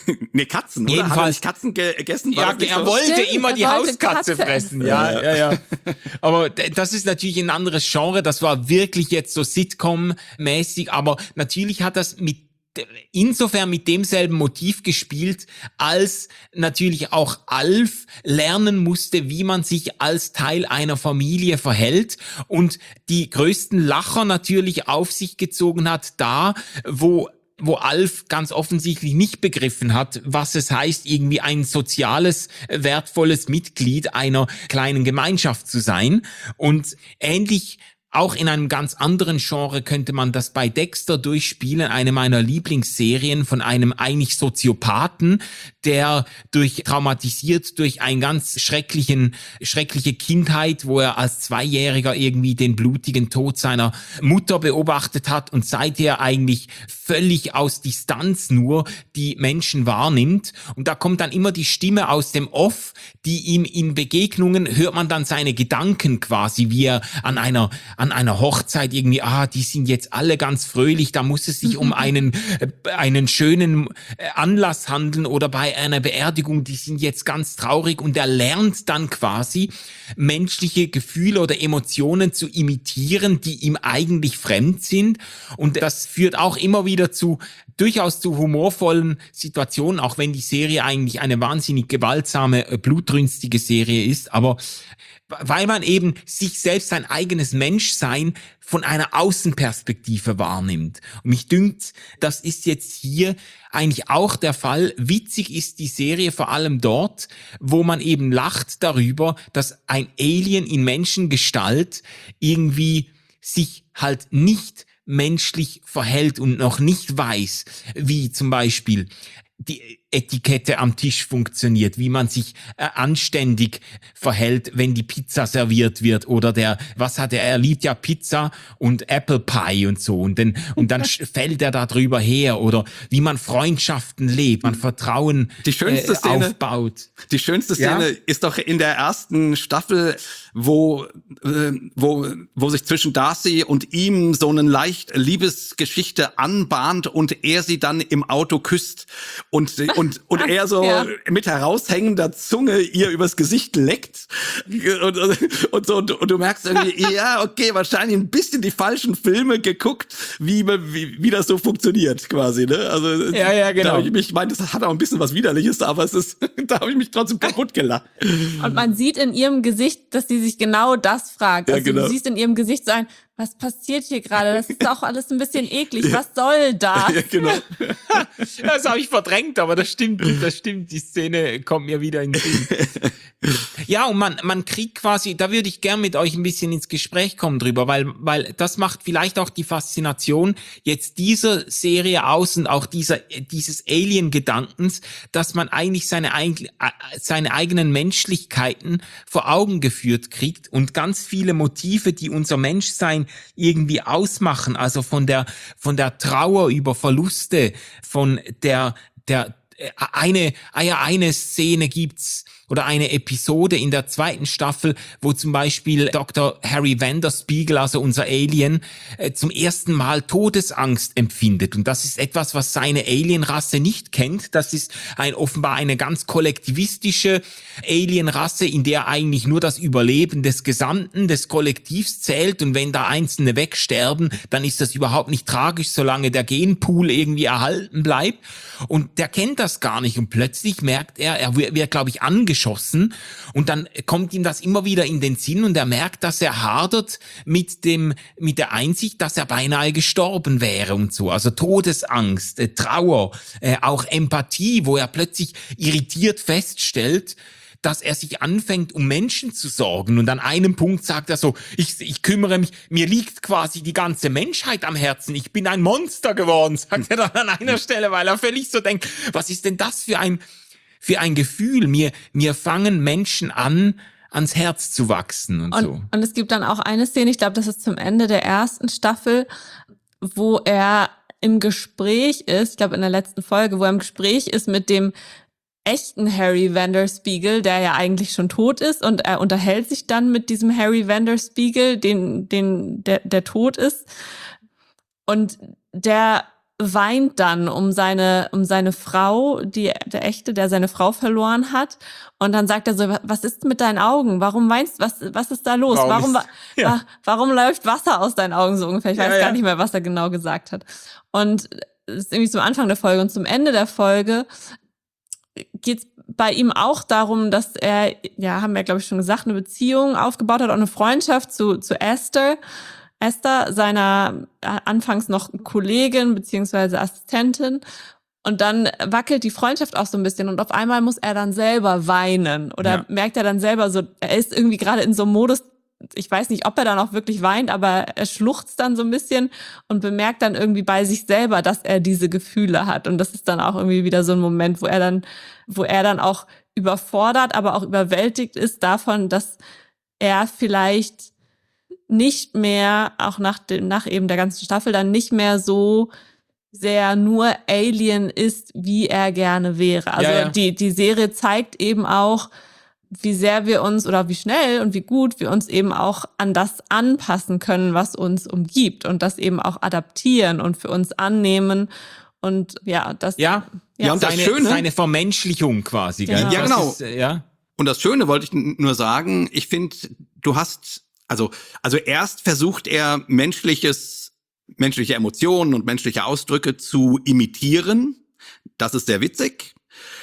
Nee, Katzen, oder? Jedenfalls- Hat er nicht Katzen ge- gegessen? War Ja, das nicht er so? wollte Stimmt, immer er die wollte Hauskatze Katze fressen. essen. Ja, ja, ja. Aber d- das ist natürlich ein anderes Genre. Das war wirklich jetzt so Sitcom-mäßig. Aber natürlich hat das mit insofern mit demselben Motiv gespielt, als natürlich auch Alf lernen musste, wie man sich als Teil einer Familie verhält und die größten Lacher natürlich auf sich gezogen hat, da wo wo Alf ganz offensichtlich nicht begriffen hat, was es heißt, irgendwie ein soziales, wertvolles Mitglied einer kleinen Gemeinschaft zu sein. Und ähnlich auch in einem ganz anderen Genre könnte man das bei Dexter durchspielen, eine meiner Lieblingsserien von einem eigentlich Soziopathen, der durch traumatisiert durch einen ganz schrecklichen, schreckliche Kindheit, wo er als Zweijähriger irgendwie den blutigen Tod seiner Mutter beobachtet hat und seither eigentlich völlig aus Distanz nur die Menschen wahrnimmt. Und da kommt dann immer die Stimme aus dem Off, die ihm in Begegnungen hört man dann seine Gedanken quasi, wie er an einer an einer Hochzeit irgendwie, ah, die sind jetzt alle ganz fröhlich, da muss es sich um einen äh, einen schönen äh, Anlass handeln oder bei einer Beerdigung, die sind jetzt ganz traurig und er lernt dann quasi menschliche Gefühle oder Emotionen zu imitieren, die ihm eigentlich fremd sind und das führt auch immer wieder zu durchaus zu humorvollen Situationen, auch wenn die Serie eigentlich eine wahnsinnig gewaltsame, äh, blutrünstige Serie ist, aber weil man eben sich selbst sein eigenes Menschsein von einer Außenperspektive wahrnimmt. Und mich dünkt, das ist jetzt hier eigentlich auch der Fall. Witzig ist die Serie vor allem dort, wo man eben lacht darüber, dass ein Alien in Menschengestalt irgendwie sich halt nicht menschlich verhält und noch nicht weiß, wie zum Beispiel die Etikette am Tisch funktioniert, wie man sich äh, anständig verhält, wenn die Pizza serviert wird oder der, was hat er, er liebt ja Pizza und Apple Pie und so und dann, und dann fällt er da drüber her oder wie man Freundschaften lebt, man Vertrauen Die schönste äh, Szene, aufbaut. Die schönste Szene Ja? ist doch in der ersten Staffel, wo, äh, wo, wo sich zwischen Darcy und ihm so eine leicht Liebesgeschichte anbahnt und er sie dann im Auto küsst und, und, und er so Ja. mit heraushängender Zunge ihr übers Gesicht leckt und, und so, und, und du merkst irgendwie, ja, okay, wahrscheinlich ein bisschen die falschen Filme geguckt, wie, wie, wie das so funktioniert quasi, ne? Also, Ja, ja, genau. Da hab ich mich, ich meine, das hat auch ein bisschen was Widerliches, aber es ist, da habe ich mich trotzdem kaputt gelacht. Und man sieht in ihrem Gesicht, dass sie sich genau das fragt. Ja, Also genau. du siehst in ihrem Gesicht so ein, was passiert hier gerade? Das ist auch alles ein bisschen eklig. Was soll das? Ja, genau. Das habe ich verdrängt, aber das stimmt, das stimmt, die Szene kommt mir wieder in den Sinn. Ja, und man, man kriegt quasi, da würde ich gern mit euch ein bisschen ins Gespräch kommen drüber, weil, weil das macht vielleicht auch die Faszination jetzt dieser Serie aus und auch dieser, dieses Alien-Gedankens, dass man eigentlich seine, eig- seine eigenen Menschlichkeiten vor Augen geführt kriegt und ganz viele Motive, die unser Menschsein irgendwie ausmachen, also von der, von der Trauer über Verluste, von der, der, eine, ja, eine Szene gibt's oder eine Episode in der zweiten Staffel, wo zum Beispiel Doktor Harry Vanderspiegel, also unser Alien, äh, zum ersten Mal Todesangst empfindet. Und das ist etwas, was seine Alienrasse nicht kennt. Das ist ein, offenbar eine ganz kollektivistische Alienrasse, in der eigentlich nur das Überleben des Gesamten, des Kollektivs zählt. Und wenn da Einzelne wegsterben, dann ist das überhaupt nicht tragisch, solange der Genpool irgendwie erhalten bleibt. Und der kennt das gar nicht. Und plötzlich merkt er, er wird, wird glaube ich, angeschossen. Und dann kommt ihm das immer wieder in den Sinn und er merkt, dass er hadert mit dem, mit der Einsicht, dass er beinahe gestorben wäre und so. Also Todesangst, äh, Trauer, äh, auch Empathie, wo er plötzlich irritiert feststellt, dass er sich anfängt, um Menschen zu sorgen. Und an einem Punkt sagt er so, ich, ich kümmere mich, mir liegt quasi die ganze Menschheit am Herzen. Ich bin ein Monster geworden, sagt er dann an einer Stelle, weil er völlig so denkt, was ist denn das für ein, für ein Gefühl? Mir, mir fangen Menschen an, ans Herz zu wachsen und, Und, so. und es gibt dann auch eine Szene, ich glaube, das ist zum Ende der ersten Staffel, wo er im Gespräch ist, ich glaube in der letzten Folge, wo er im Gespräch ist mit dem echten Harry Vanderspiegel, der ja eigentlich schon tot ist, und er unterhält sich dann mit diesem Harry Vanderspiegel, den, den, der, der tot ist. Und der weint dann um seine um seine Frau, die der Echte, der seine Frau verloren hat. Und dann sagt er so, was ist mit deinen Augen? Warum weinst du? Was, was ist da los? Warum Warum, ist- ja. wa- warum läuft Wasser aus deinen Augen so ungefähr? Ich weiß Ja, gar ja. nicht mehr, was er genau gesagt hat. Und es ist irgendwie zum Anfang der Folge und zum Ende der Folge geht's bei ihm auch darum, dass er, ja, haben wir glaube ich schon gesagt, eine Beziehung aufgebaut hat, auch eine Freundschaft zu, zu Esther. Esther, seiner äh, anfangs noch Kollegin beziehungsweise Assistentin. Und dann wackelt die Freundschaft auch so ein bisschen und auf einmal muss er dann selber weinen oder Ja. merkt er dann selber so, er ist irgendwie gerade in so einem Modus, ich weiß nicht, ob er dann auch wirklich weint, aber er schluchzt dann so ein bisschen und bemerkt dann irgendwie bei sich selber, dass er diese Gefühle hat. Und das ist dann auch irgendwie wieder so ein Moment, wo er dann, wo er dann auch überfordert, aber auch überwältigt ist davon, dass er vielleicht nicht mehr, auch nach dem, nach eben der ganzen Staffel, dann nicht mehr so sehr nur Alien ist, wie er gerne wäre. Also Ja, ja. die, die Serie zeigt eben auch, wie sehr wir uns oder wie schnell und wie gut wir uns eben auch an das anpassen können, was uns umgibt und das eben auch adaptieren und für uns annehmen. Und ja, das, Ja, Ja, und das seine, Schöne- seine Vermenschlichung quasi. Gell? Genau. Ja, Das genau. Ist, äh, ja. Und das Schöne wollte ich n- nur sagen, ich finde, du hast, also, also erst versucht er menschliches, menschliche Emotionen und menschliche Ausdrücke zu imitieren. Das ist sehr witzig.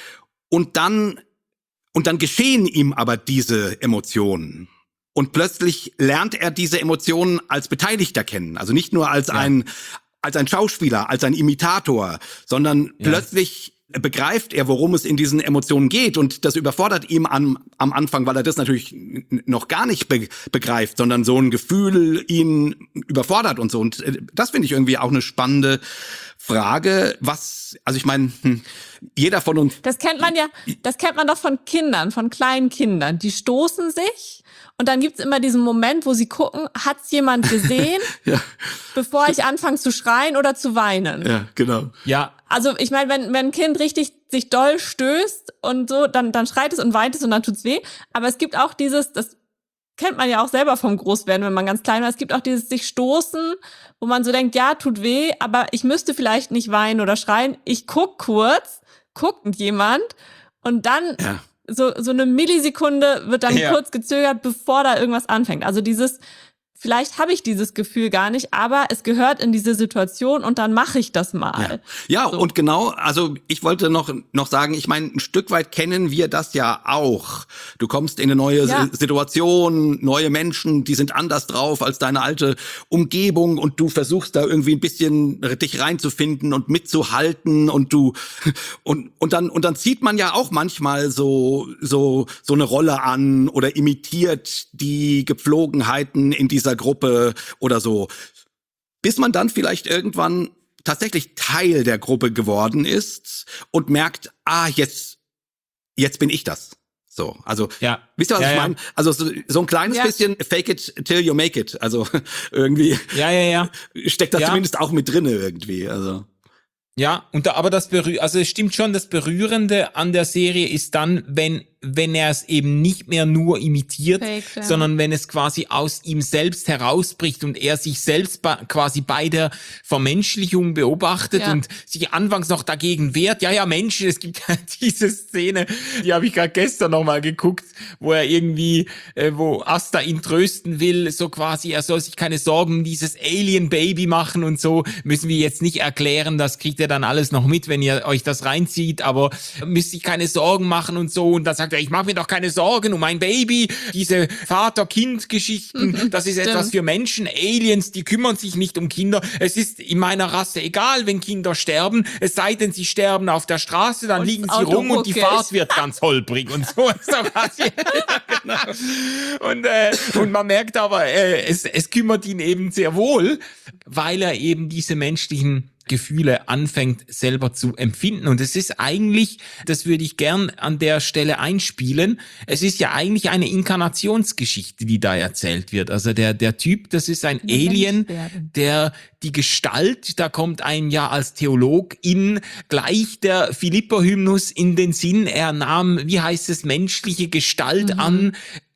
Und dann, und dann geschehen ihm aber diese Emotionen. Und plötzlich lernt er diese Emotionen als Beteiligter kennen. Also nicht nur als Ja. ein, als ein Schauspieler, als ein Imitator, sondern Ja. plötzlich begreift er, worum es in diesen Emotionen geht. Und das überfordert ihm am, am Anfang, weil er das natürlich n- noch gar nicht be begreift, sondern so ein Gefühl ihn überfordert und so. Und äh, das finde ich irgendwie auch eine spannende Frage. Was, also ich meine, hm, jeder von uns, Das kennt man ja, das kennt man doch von Kindern, von kleinen Kindern. Die stoßen sich und dann gibt's immer diesen Moment, wo sie gucken, hat's jemand gesehen, ja, bevor ich anfange zu schreien oder zu weinen. ja, genau. Ja, Also ich meine, wenn, wenn ein Kind richtig sich doll stößt und so, dann, dann schreit es und weint es und dann tut's weh. Aber es gibt auch dieses, das kennt man ja auch selber vom Großwerden, wenn man ganz klein war, es gibt auch dieses sich stoßen, wo man so denkt, ja, tut weh, aber ich müsste vielleicht nicht weinen oder schreien. Ich guck kurz, guckt jemand und dann Ja. so, so eine Millisekunde wird dann Ja. kurz gezögert, bevor da irgendwas anfängt. Also dieses, vielleicht habe ich dieses Gefühl gar nicht, aber es gehört in diese Situation und dann mache ich das mal. Ja, So. und genau, also ich wollte noch noch sagen, ich meine, ein Stück weit kennen wir das ja auch. Du kommst in eine neue Ja. Si- Situation, neue Menschen, die sind anders drauf als deine alte Umgebung und du versuchst da irgendwie ein bisschen dich reinzufinden und mitzuhalten und du und und dann und dann zieht man ja auch manchmal so so so eine Rolle an oder imitiert die Gepflogenheiten in dieser Gruppe oder so, bis man dann vielleicht irgendwann tatsächlich Teil der Gruppe geworden ist und merkt, ah, jetzt, jetzt bin ich das. So, also, ja. wisst ihr, was Ja, ich ja. meine? Also so, so ein kleines Ja. bisschen fake it till you make it. Also irgendwie Ja, ja, ja. steckt das Ja. zumindest auch mit drinne irgendwie. Also Ja, und da, aber das berührt, also es stimmt schon, das Berührende an der Serie ist dann, wenn, wenn er es eben nicht mehr nur imitiert, Fake, ja. sondern wenn es quasi aus ihm selbst herausbricht und er sich selbst ba- quasi bei der Vermenschlichung beobachtet Ja. und sich anfangs noch dagegen wehrt. Ja, ja, Menschen, es gibt ja diese Szene, die habe ich gerade gestern nochmal geguckt, wo er irgendwie, äh, wo Asta ihn trösten will, so quasi, er soll sich keine Sorgen um dieses Alien-Baby machen und so, müssen wir jetzt nicht erklären, das kriegt ihr dann alles noch mit, wenn ihr euch das reinzieht, aber müsst sich keine Sorgen machen und so. Und dann sagt er, ich mache mir doch keine Sorgen um mein Baby. Diese Vater-Kind-Geschichten, das ist etwas für Menschen. Aliens, die kümmern sich nicht um Kinder. Es ist in meiner Rasse egal, wenn Kinder sterben, es sei denn, sie sterben auf der Straße, dann Und liegen das sie Auto rum und die ruckelt. Fahrt wird ganz holprig und so. so quasi. Ja, genau. Und, äh, und man merkt aber, äh, es, es kümmert ihn eben sehr wohl, weil er eben diese menschlichen Gefühle anfängt selber zu empfinden. Und es ist eigentlich, das würde ich gern an der Stelle einspielen, es ist ja eigentlich eine Inkarnationsgeschichte, die da erzählt wird. Also der, der Typ, das ist ein Mensch Alien, werden. der die Gestalt, da kommt einem ja als Theolog in gleich der Philipper-Hymnus in den Sinn, er nahm, wie heißt es, menschliche Gestalt Mhm. an.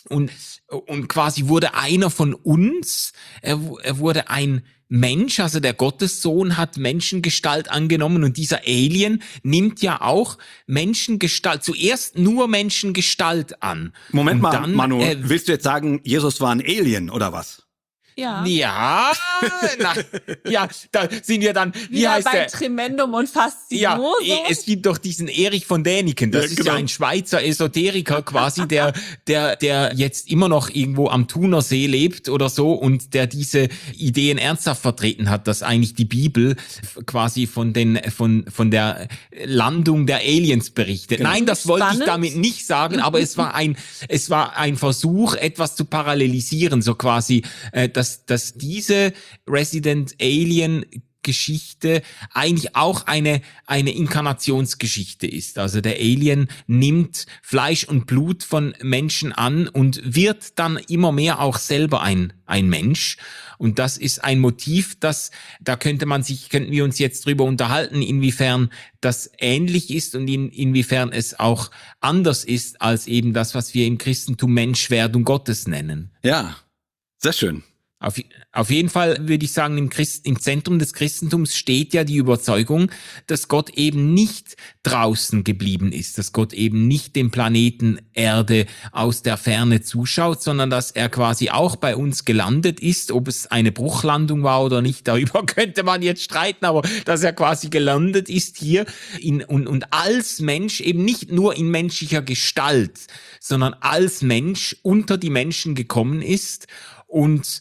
und, und quasi wurde einer von uns, er, er wurde ein Mensch, also der Gottessohn hat Menschengestalt angenommen und dieser Alien nimmt ja auch Menschengestalt, zuerst nur Menschengestalt an. Moment und mal, dann, Manu, äh, willst du jetzt sagen, Jesus war ein Alien oder was? Ja. Ja, na, ja, da sind wir dann, wie Wieder heißt bei der? Tremendum und Ja, Faszinosum. es gibt doch diesen Erich von Däniken, das Ja, ist genau. ja ein Schweizer Esoteriker quasi, der, der, der jetzt immer noch irgendwo am Thunersee lebt oder so und der diese Ideen ernsthaft vertreten hat, dass eigentlich die Bibel quasi von den, von, von der Landung der Aliens berichtet. Genau. Nein, das wollte Spannend. ich damit nicht sagen, aber es war ein, es war ein Versuch, etwas zu parallelisieren, so quasi, äh, dass, dass diese Resident Alien Geschichte eigentlich auch eine eine Inkarnationsgeschichte ist. Also der Alien nimmt Fleisch und Blut von Menschen an und wird dann immer mehr auch selber ein ein Mensch. Und das ist ein Motiv, das da könnte man sich könnten wir uns jetzt drüber unterhalten, inwiefern das ähnlich ist und in, inwiefern es auch anders ist als eben das, was wir im Christentum Menschwerdung Gottes nennen. Ja, sehr schön. Auf, auf jeden Fall würde ich sagen, im, Christ, im Zentrum des Christentums steht ja die Überzeugung, dass Gott eben nicht draußen geblieben ist, dass Gott eben nicht dem Planeten Erde aus der Ferne zuschaut, sondern dass er quasi auch bei uns gelandet ist. Ob es eine Bruchlandung war oder nicht, darüber könnte man jetzt streiten, aber dass er quasi gelandet ist hier in, und, und als Mensch eben nicht nur in menschlicher Gestalt, sondern als Mensch unter die Menschen gekommen ist und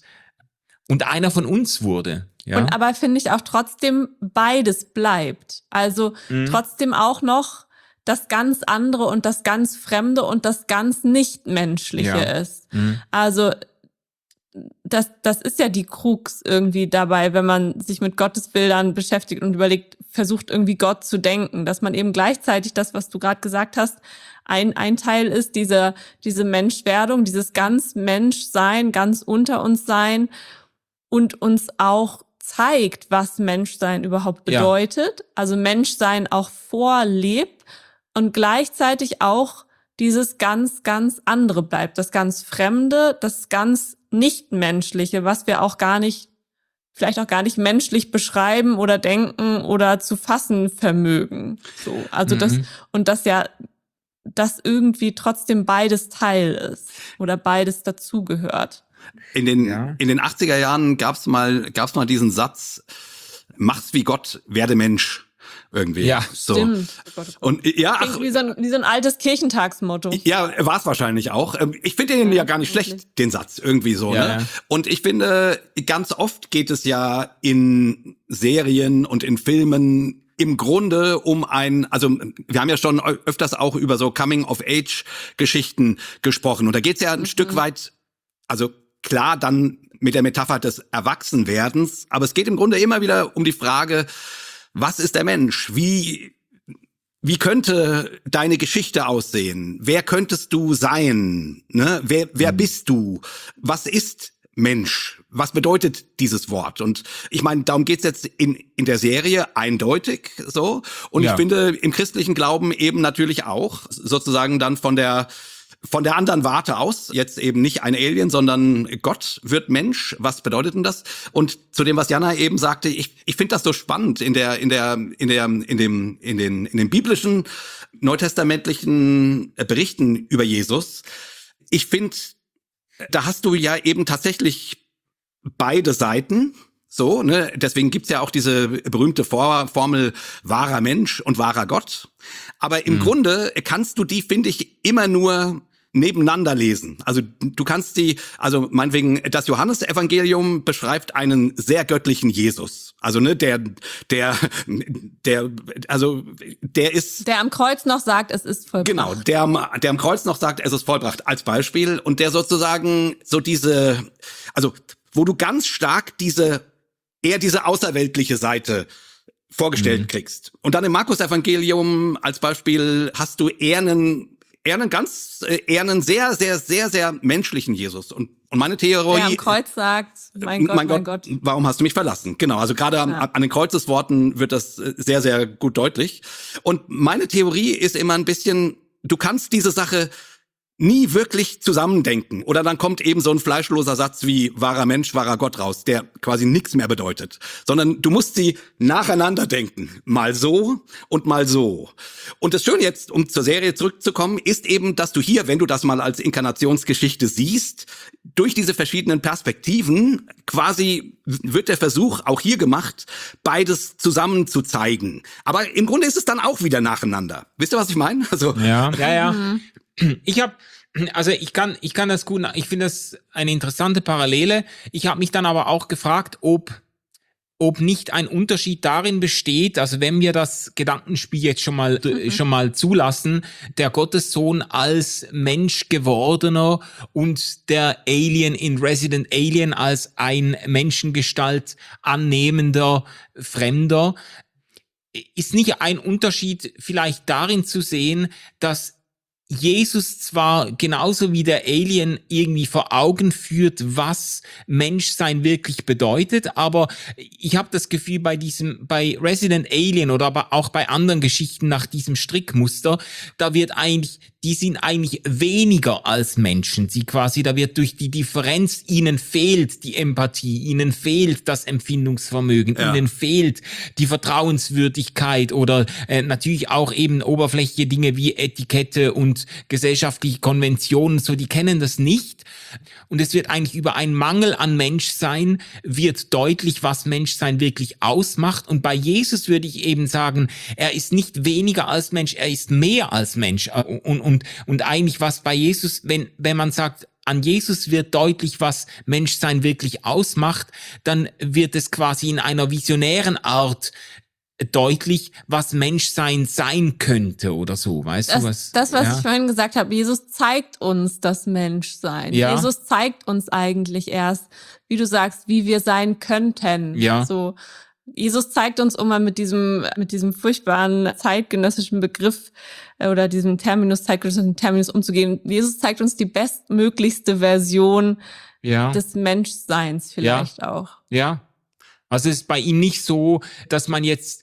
und einer von uns wurde. Ja? Und aber finde ich auch trotzdem beides bleibt. Also Mhm. trotzdem auch noch das ganz andere und das ganz Fremde und das ganz Nicht-Menschliche Ja. ist. Mhm. Also das, das ist ja die Krux irgendwie dabei, wenn man sich mit Gottesbildern beschäftigt und überlegt, versucht irgendwie Gott zu denken, dass man eben gleichzeitig das, was du gerade gesagt hast, ein, ein Teil ist, diese, diese Menschwerdung, dieses ganz Menschsein, ganz unter uns sein und uns auch zeigt, was Menschsein überhaupt Ja. bedeutet. Also Menschsein auch vorlebt und gleichzeitig auch dieses ganz, ganz andere bleibt, das ganz Fremde, das ganz Nichtmenschliche, was wir auch gar nicht, vielleicht auch gar nicht menschlich beschreiben oder denken oder zu fassen vermögen. So, also Mhm. das, und das ja, das irgendwie trotzdem beides Teil ist oder beides dazugehört. In den, Ja. in den achtziger Jahren gab's mal, gab's mal diesen Satz, mach's wie Gott, werde Mensch. Irgendwie. Ja, so. Stimmt. Oh Gott, oh Gott. Und ja, ach, Klingt wie so ein, wie so ein altes Kirchentagsmotto. ja, war es wahrscheinlich auch. Ähm, Ich finde den ja gar nicht wirklich. schlecht, den Satz, irgendwie so. Ja, Ne? ja. Und ich finde, ganz oft geht es ja in Serien und in Filmen im Grunde um ein, also wir haben ja schon öfters auch über so Coming-of-Age-Geschichten gesprochen. Und da geht es ja ein Mhm. Stück weit, also klar dann mit der Metapher des Erwachsenwerdens, aber es geht im Grunde immer wieder um die Frage, was ist der Mensch? Wie, wie könnte deine Geschichte aussehen? Wer könntest du sein? Ne? Wer, wer Mhm. bist du? Was ist Mensch? Was bedeutet dieses Wort? Und ich meine, darum geht's jetzt in, in der Serie eindeutig so. Und Ja. ich finde im christlichen Glauben eben natürlich auch sozusagen dann von der Von der anderen Warte aus, jetzt eben nicht ein Alien, sondern Gott wird Mensch. Was bedeutet denn das? Und zu dem, was Jana eben sagte, ich, ich finde das so spannend in der, in der, in der, in dem, in den, in den biblischen, neutestamentlichen Berichten über Jesus. Ich finde, da hast du ja eben tatsächlich beide Seiten. So, ne? Deswegen gibt's ja auch diese berühmte Vor- Formel wahrer Mensch und wahrer Gott. Aber im Mhm. Grunde kannst du die, finde ich, immer nur nebeneinander lesen. Also du kannst die, also meinetwegen, das Johannesevangelium beschreibt einen sehr göttlichen Jesus. Also ne, der, der, der, also der ist Der am Kreuz noch sagt, es ist vollbracht. Genau, der, am- der am Kreuz noch sagt, es ist vollbracht, als Beispiel. Und der sozusagen so diese, also wo du ganz stark diese, eher diese außerweltliche Seite vorgestellt Mhm. kriegst. Und dann im Markus-Evangelium als Beispiel hast du eher einen, eher einen ganz, äh, eher einen sehr, sehr, sehr, sehr menschlichen Jesus. Und, und meine Theorie... Der am Kreuz sagt, mein Gott, mein Gott. Warum hast du mich verlassen? Genau, also gerade am- Ja. an den Kreuzesworten wird das äh, sehr, sehr gut deutlich. Und meine Theorie ist immer ein bisschen, du kannst diese Sache nie wirklich zusammendenken. Oder dann kommt eben so ein fleischloser Satz wie wahrer Mensch, wahrer Gott raus, der quasi nichts mehr bedeutet. Sondern du musst sie nacheinander denken. Mal so und mal so. Und das Schöne jetzt, um zur Serie zurückzukommen, ist eben, dass du hier, wenn du das mal als Inkarnationsgeschichte siehst, durch diese verschiedenen Perspektiven quasi wird der Versuch auch hier gemacht, beides zusammen zu zeigen. Aber im Grunde ist es dann auch wieder nacheinander. Wisst ihr, was ich meine? Also, ja, ja, ja. Ich habe, also ich kann, ich kann das gut, ich finde das eine interessante Parallele. Ich habe mich dann aber auch gefragt, ob, ob nicht ein Unterschied darin besteht, also wenn wir das Gedankenspiel jetzt schon mal, mhm. schon mal zulassen, der Gottessohn als Mensch gewordener und der Alien in Resident Alien als ein Menschengestalt annehmender Fremder, ist nicht ein Unterschied vielleicht darin zu sehen, dass Jesus zwar genauso wie der Alien irgendwie vor Augen führt, was Menschsein wirklich bedeutet, aber ich habe das Gefühl, bei diesem, bei Resident Alien oder aber auch bei anderen Geschichten nach diesem Strickmuster, da wird eigentlich, die sind eigentlich weniger als Menschen. Sie quasi, da wird durch die Differenz, ihnen fehlt die Empathie, ihnen fehlt das Empfindungsvermögen, ja. ihnen fehlt die Vertrauenswürdigkeit oder äh, natürlich auch eben oberflächliche Dinge wie Etikette und gesellschaftliche Konventionen, so, die kennen das nicht. Und es wird eigentlich über einen Mangel an Menschsein wird deutlich, was Menschsein wirklich ausmacht. Und bei Jesus würde ich eben sagen, er ist nicht weniger als Mensch, er ist mehr als Mensch. Und, und, und eigentlich was bei Jesus, wenn, wenn man sagt, an Jesus wird deutlich, was Menschsein wirklich ausmacht, dann wird es quasi in einer visionären Art deutlich, was Menschsein sein könnte oder so, weißt das, du was? Das, was ja. ich vorhin gesagt habe, Jesus zeigt uns das Menschsein. Ja. Jesus zeigt uns eigentlich erst, wie du sagst, wie wir sein könnten. Ja. So, Jesus zeigt uns, um mal mit diesem mit diesem furchtbaren zeitgenössischen Begriff äh, oder diesem Terminus, zeitgenössischen Terminus umzugehen. Jesus zeigt uns die bestmöglichste Version ja. des Menschseins vielleicht ja. auch. Ja. Also es ist bei ihm nicht so, dass man jetzt,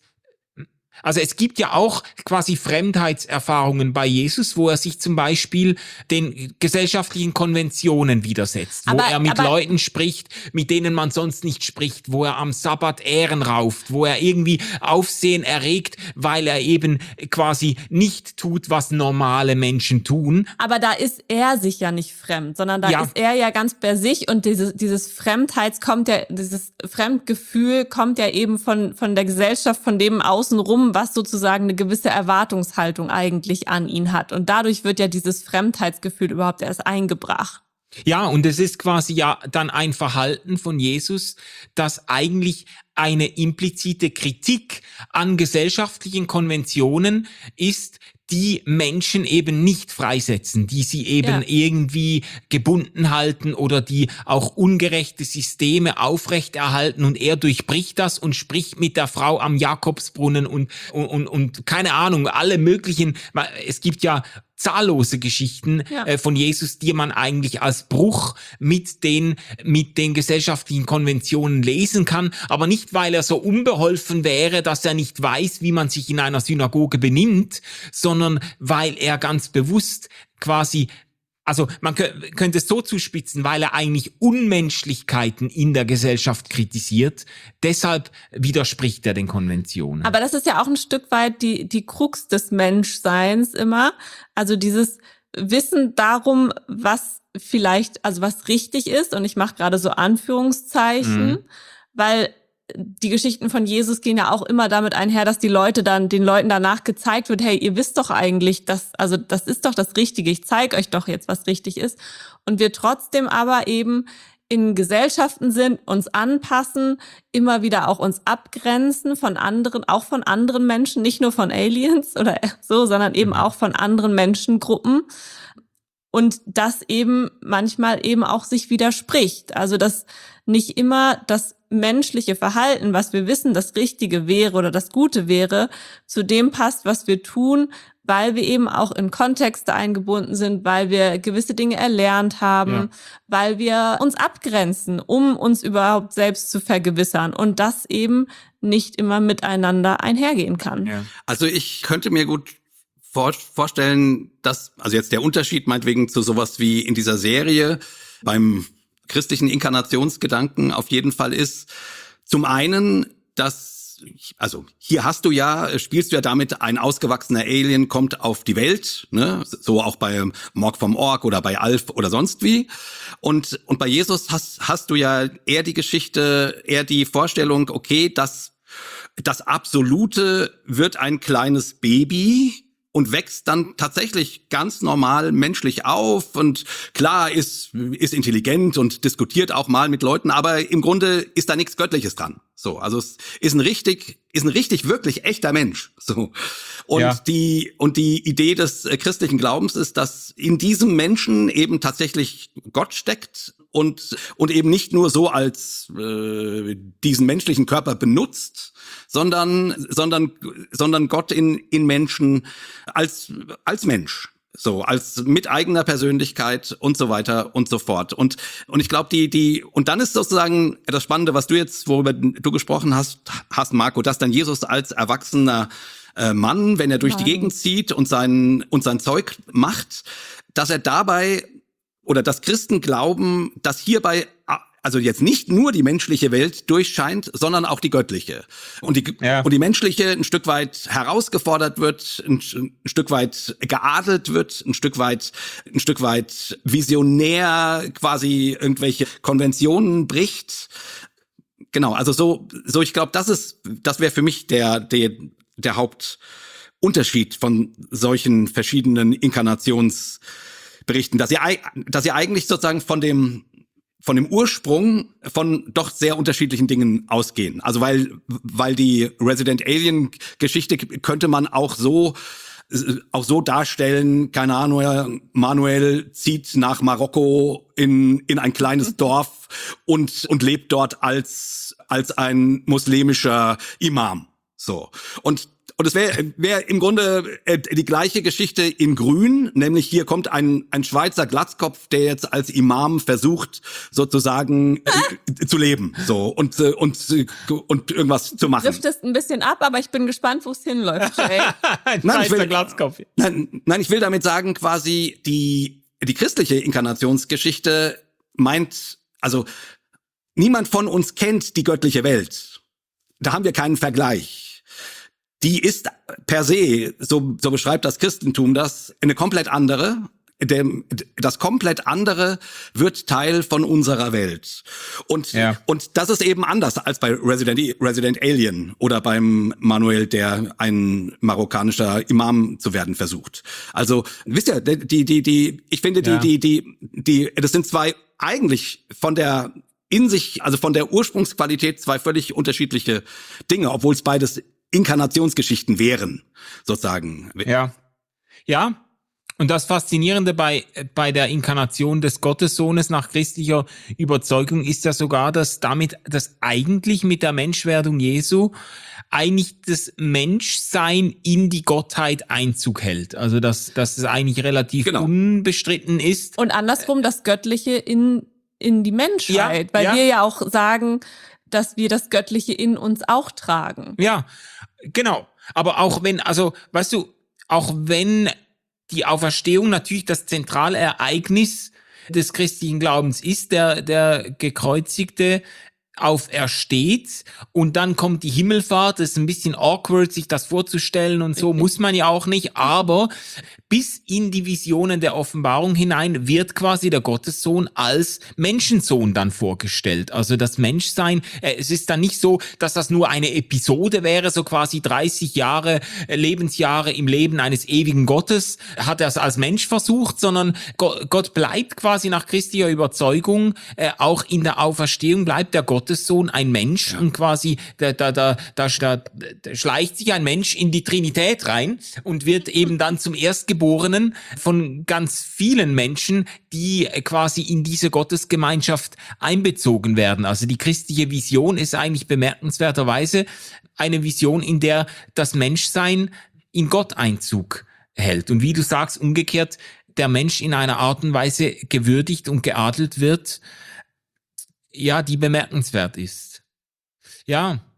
also es gibt ja auch quasi Fremdheitserfahrungen bei Jesus, wo er sich zum Beispiel den gesellschaftlichen Konventionen widersetzt, wo aber, er mit aber, Leuten spricht, mit denen man sonst nicht spricht, wo er am Sabbat Ähren rauft, wo er irgendwie Aufsehen erregt, weil er eben quasi nicht tut, was normale Menschen tun. Aber da ist er sich ja nicht fremd, sondern da ja. ist er ja ganz bei sich und dieses, dieses Fremdheits kommt ja, dieses Fremdgefühl kommt ja eben von, von der Gesellschaft, von dem außenrum, was sozusagen eine gewisse Erwartungshaltung eigentlich an ihn hat. Und dadurch wird ja dieses Fremdheitsgefühl überhaupt erst eingebracht. Ja, und es ist quasi ja dann ein Verhalten von Jesus, das eigentlich eine implizite Kritik an gesellschaftlichen Konventionen ist, die Menschen eben nicht freisetzen, die sie eben ja. irgendwie gebunden halten oder die auch ungerechte Systeme aufrechterhalten, und er durchbricht das und spricht mit der Frau am Jakobsbrunnen und, und, und, und keine Ahnung, alle möglichen, es gibt ja zahllose Geschichten ja. äh, von Jesus, die man eigentlich als Bruch mit den mit den gesellschaftlichen Konventionen lesen kann, aber nicht, weil er so unbeholfen wäre, dass er nicht weiß, wie man sich in einer Synagoge benimmt, sondern weil er ganz bewusst quasi, also man könnte es so zuspitzen, weil er eigentlich Unmenschlichkeiten in der Gesellschaft kritisiert. Deshalb widerspricht er den Konventionen. Aber das ist ja auch ein Stück weit die die Krux des Menschseins immer. Also dieses Wissen darum, was vielleicht, also was richtig ist. Und ich mache gerade so Anführungszeichen, mhm. weil die Geschichten von Jesus gehen ja auch immer damit einher, dass die Leute dann, den Leuten danach gezeigt wird, hey, ihr wisst doch eigentlich, dass, also das ist doch das Richtige, ich zeige euch doch jetzt, was richtig ist. Und wir trotzdem aber eben in Gesellschaften sind, uns anpassen, immer wieder auch uns abgrenzen von anderen, auch von anderen Menschen, nicht nur von Aliens oder so, sondern eben auch von anderen Menschengruppen. Und das eben manchmal eben auch sich widerspricht. Also dass nicht immer das menschliche Verhalten, was wir wissen, das Richtige wäre oder das Gute wäre, zu dem passt, was wir tun, weil wir eben auch in Kontexte eingebunden sind, weil wir gewisse Dinge erlernt haben, ja. weil wir uns abgrenzen, um uns überhaupt selbst zu vergewissern und das eben nicht immer miteinander einhergehen kann. Ja. Also ich könnte mir gut vor, vorstellen, dass, also jetzt der Unterschied meinetwegen zu sowas wie in dieser Serie beim christlichen Inkarnationsgedanken auf jeden Fall ist, zum einen, dass, also hier hast du ja, spielst du ja damit, ein ausgewachsener Alien kommt auf die Welt, ne, so auch bei Morg vom Ork oder bei Alf oder sonst wie. Und, und bei Jesus hast, hast du ja eher die Geschichte, eher die Vorstellung, okay, das, das Absolute wird ein kleines Baby und wächst dann tatsächlich ganz normal menschlich auf und klar ist, ist intelligent und diskutiert auch mal mit Leuten, aber im Grunde ist da nichts Göttliches dran. So, also es ist ein richtig, ist ein richtig wirklich echter Mensch. So. Und ja. die, und die Idee des äh, christlichen Glaubens ist, dass in diesem Menschen eben tatsächlich Gott steckt und, und eben nicht nur so als, äh, diesen menschlichen Körper benutzt, sondern, sondern, sondern Gott in, in Menschen als, als Mensch. So, als mit eigener Persönlichkeit und so weiter und so fort. Und, und ich glaube, die, die, und dann ist sozusagen das Spannende, was du jetzt, worüber du gesprochen hast, hast, Marco, dass dann Jesus als erwachsener äh, Mann, wenn er durch Nein. die Gegend zieht und sein, und sein Zeug macht, dass er dabei, oder dass Christen glauben, dass hierbei also jetzt nicht nur die menschliche Welt durchscheint, sondern auch die göttliche. Und die, ja. und die menschliche ein Stück weit herausgefordert wird, ein, ein Stück weit geadelt wird, ein Stück weit, ein Stück weit visionär quasi irgendwelche Konventionen bricht. Genau, also so, so ich glaube, das ist, das wäre für mich der, der, der Hauptunterschied von solchen verschiedenen Inkarnationsberichten, dass sie, dass sie eigentlich sozusagen von dem von dem Ursprung von doch sehr unterschiedlichen Dingen ausgehen. Also weil weil die Resident Alien Geschichte könnte man auch so auch so darstellen, keine Ahnung, Manuel zieht nach Marokko in in ein kleines Dorf und und lebt dort als als ein muslimischer Imam. So. Und Und es wäre wär im Grunde äh, die gleiche Geschichte in Grün, nämlich hier kommt ein ein Schweizer Glatzkopf, der jetzt als Imam versucht, sozusagen äh, zu leben, so und äh, und und irgendwas zu machen. Du driftest ein bisschen ab, aber ich bin gespannt, wo es hinläuft, Jay. ein nein, Schweizer will, Glatzkopf. Nein, nein, ich will damit sagen, quasi die die christliche Inkarnationsgeschichte meint, also niemand von uns kennt die göttliche Welt. Da haben wir keinen Vergleich. Die ist per se, so, so beschreibt das Christentum das, eine komplett andere. Dem, das komplett andere wird Teil von unserer Welt. Und, ja. und das ist eben anders als bei Resident, Resident Alien oder beim Manuel, der ein marokkanischer Imam zu werden versucht. Also, wisst ihr, die, die, die, ich finde, die, ja. die, die, die, das sind zwei eigentlich von der, in sich, also von der Ursprungsqualität zwei völlig unterschiedliche Dinge, obwohl es beides Inkarnationsgeschichten wären, sozusagen. Ja, ja. Und das Faszinierende bei bei der Inkarnation des Gottessohnes nach christlicher Überzeugung ist ja sogar, dass damit, dass eigentlich mit der Menschwerdung Jesu eigentlich das Menschsein in die Gottheit Einzug hält. Also dass, dass es eigentlich relativ genau. unbestritten ist. Und andersrum das Göttliche in in die Menschheit, ja, weil ja. wir ja auch sagen, dass wir das Göttliche in uns auch tragen. Ja, genau. Aber auch wenn, also, weißt du, auch wenn die Auferstehung natürlich das zentrale Ereignis des christlichen Glaubens ist, der, der Gekreuzigte aufersteht und dann kommt die Himmelfahrt, das ist ein bisschen awkward, sich das vorzustellen und so, muss man ja auch nicht, aber bis in die Visionen der Offenbarung hinein wird quasi der Gottessohn als Menschensohn dann vorgestellt. Also das Menschsein, äh, es ist dann nicht so, dass das nur eine Episode wäre, so quasi dreißig Jahre, äh, Lebensjahre im Leben eines ewigen Gottes, hat er es als Mensch versucht, sondern Go- Gott bleibt quasi nach christlicher Überzeugung, äh, auch in der Auferstehung bleibt der Gottessohn ein Mensch ja. und quasi da, da, da, da, da, da schleicht sich ein Mensch in die Trinität rein und wird eben dann zum Erstgeborenen von ganz vielen Menschen, die quasi in diese Gottesgemeinschaft einbezogen werden. Also die christliche Vision ist eigentlich bemerkenswerterweise eine Vision, in der das Menschsein in Gott Einzug hält. Und wie du sagst, umgekehrt, der Mensch in einer Art und Weise gewürdigt und geadelt wird, ja, die bemerkenswert ist. Ja,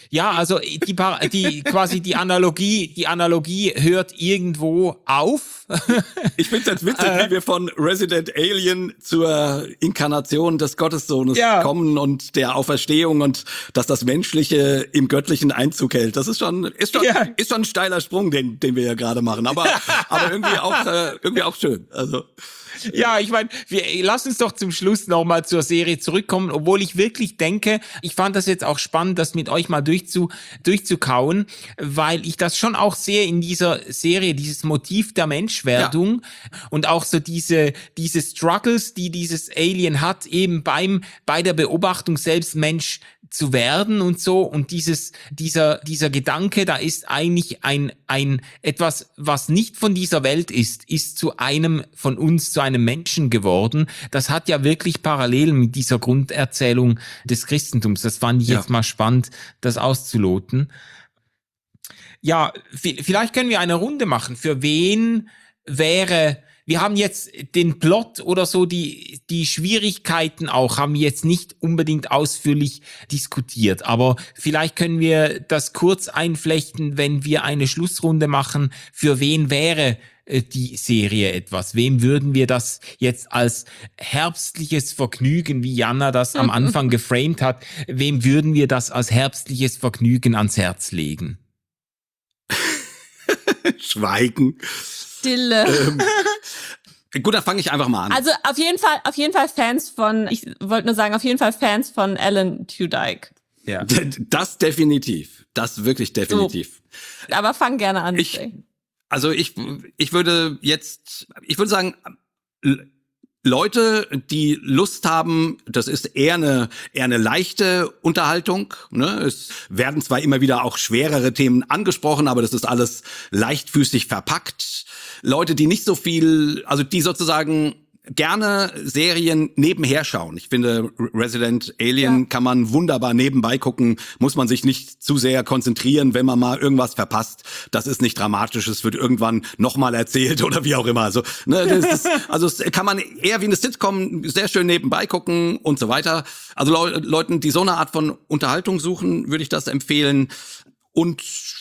Ja, also die, Par- die quasi die Analogie, die Analogie hört irgendwo auf. Ich finde es witzig, äh, wie wir von Resident Alien zur Inkarnation des Gottessohnes ja. kommen und der Auferstehung und dass das Menschliche im Göttlichen Einzug hält. Das ist schon ist schon ja. ist schon ein steiler Sprung, den den wir ja gerade machen, aber aber irgendwie auch äh, irgendwie auch schön. Also ja, ich meine, wir lass uns doch zum Schluss nochmal zur Serie zurückkommen, obwohl ich wirklich denke, ich fand das jetzt auch spannend, das mit euch mal durchzu, durchzukauen, weil ich das schon auch sehe in dieser Serie, dieses Motiv der Menschwerdung ja. und auch so diese, diese Struggles, die dieses Alien hat, eben beim, bei der Beobachtung selbst Mensch zu werden und so, und dieses, dieser, dieser Gedanke, da ist eigentlich ein, ein, etwas, was nicht von dieser Welt ist, ist zu einem von uns, zu einem Menschen geworden. Das hat ja wirklich Parallelen mit dieser Grunderzählung des Christentums. Das fand ich ja. jetzt mal spannend, das auszuloten. Ja, vielleicht können wir eine Runde machen. Für wen wäre, wir haben jetzt den Plot oder so, die die Schwierigkeiten auch, haben wir jetzt nicht unbedingt ausführlich diskutiert. Aber vielleicht können wir das kurz einflechten, wenn wir eine Schlussrunde machen. Für wen wäre äh, die Serie etwas? Wem würden wir das jetzt als herbstliches Vergnügen, wie Jana das am Anfang geframed hat, wem würden wir das als herbstliches Vergnügen ans Herz legen? Schweigen. Stille. Ähm, gut, dann fange ich einfach mal an. Also auf jeden Fall, auf jeden Fall Fans von, ich wollte nur sagen, auf jeden Fall Fans von Alan Tudyk. Ja. Das definitiv. Das wirklich definitiv. So. Aber fang gerne an. Ich, also ich, ich würde jetzt, ich würde sagen, Leute, die Lust haben, das ist eher eine eher eine leichte Unterhaltung. Ne? Es werden zwar immer wieder auch schwerere Themen angesprochen, aber das ist alles leichtfüßig verpackt. Leute, die nicht so viel, also die sozusagen gerne Serien nebenher schauen. Ich finde, Resident Alien ja. kann man wunderbar nebenbei gucken, muss man sich nicht zu sehr konzentrieren, wenn man mal irgendwas verpasst. Das ist nicht dramatisch, es wird irgendwann nochmal erzählt oder wie auch immer. Also, ne, das ist, also es kann man eher wie eine Sitcom sehr schön nebenbei gucken und so weiter. Also Le- Leuten, die so eine Art von Unterhaltung suchen, würde ich das empfehlen. Und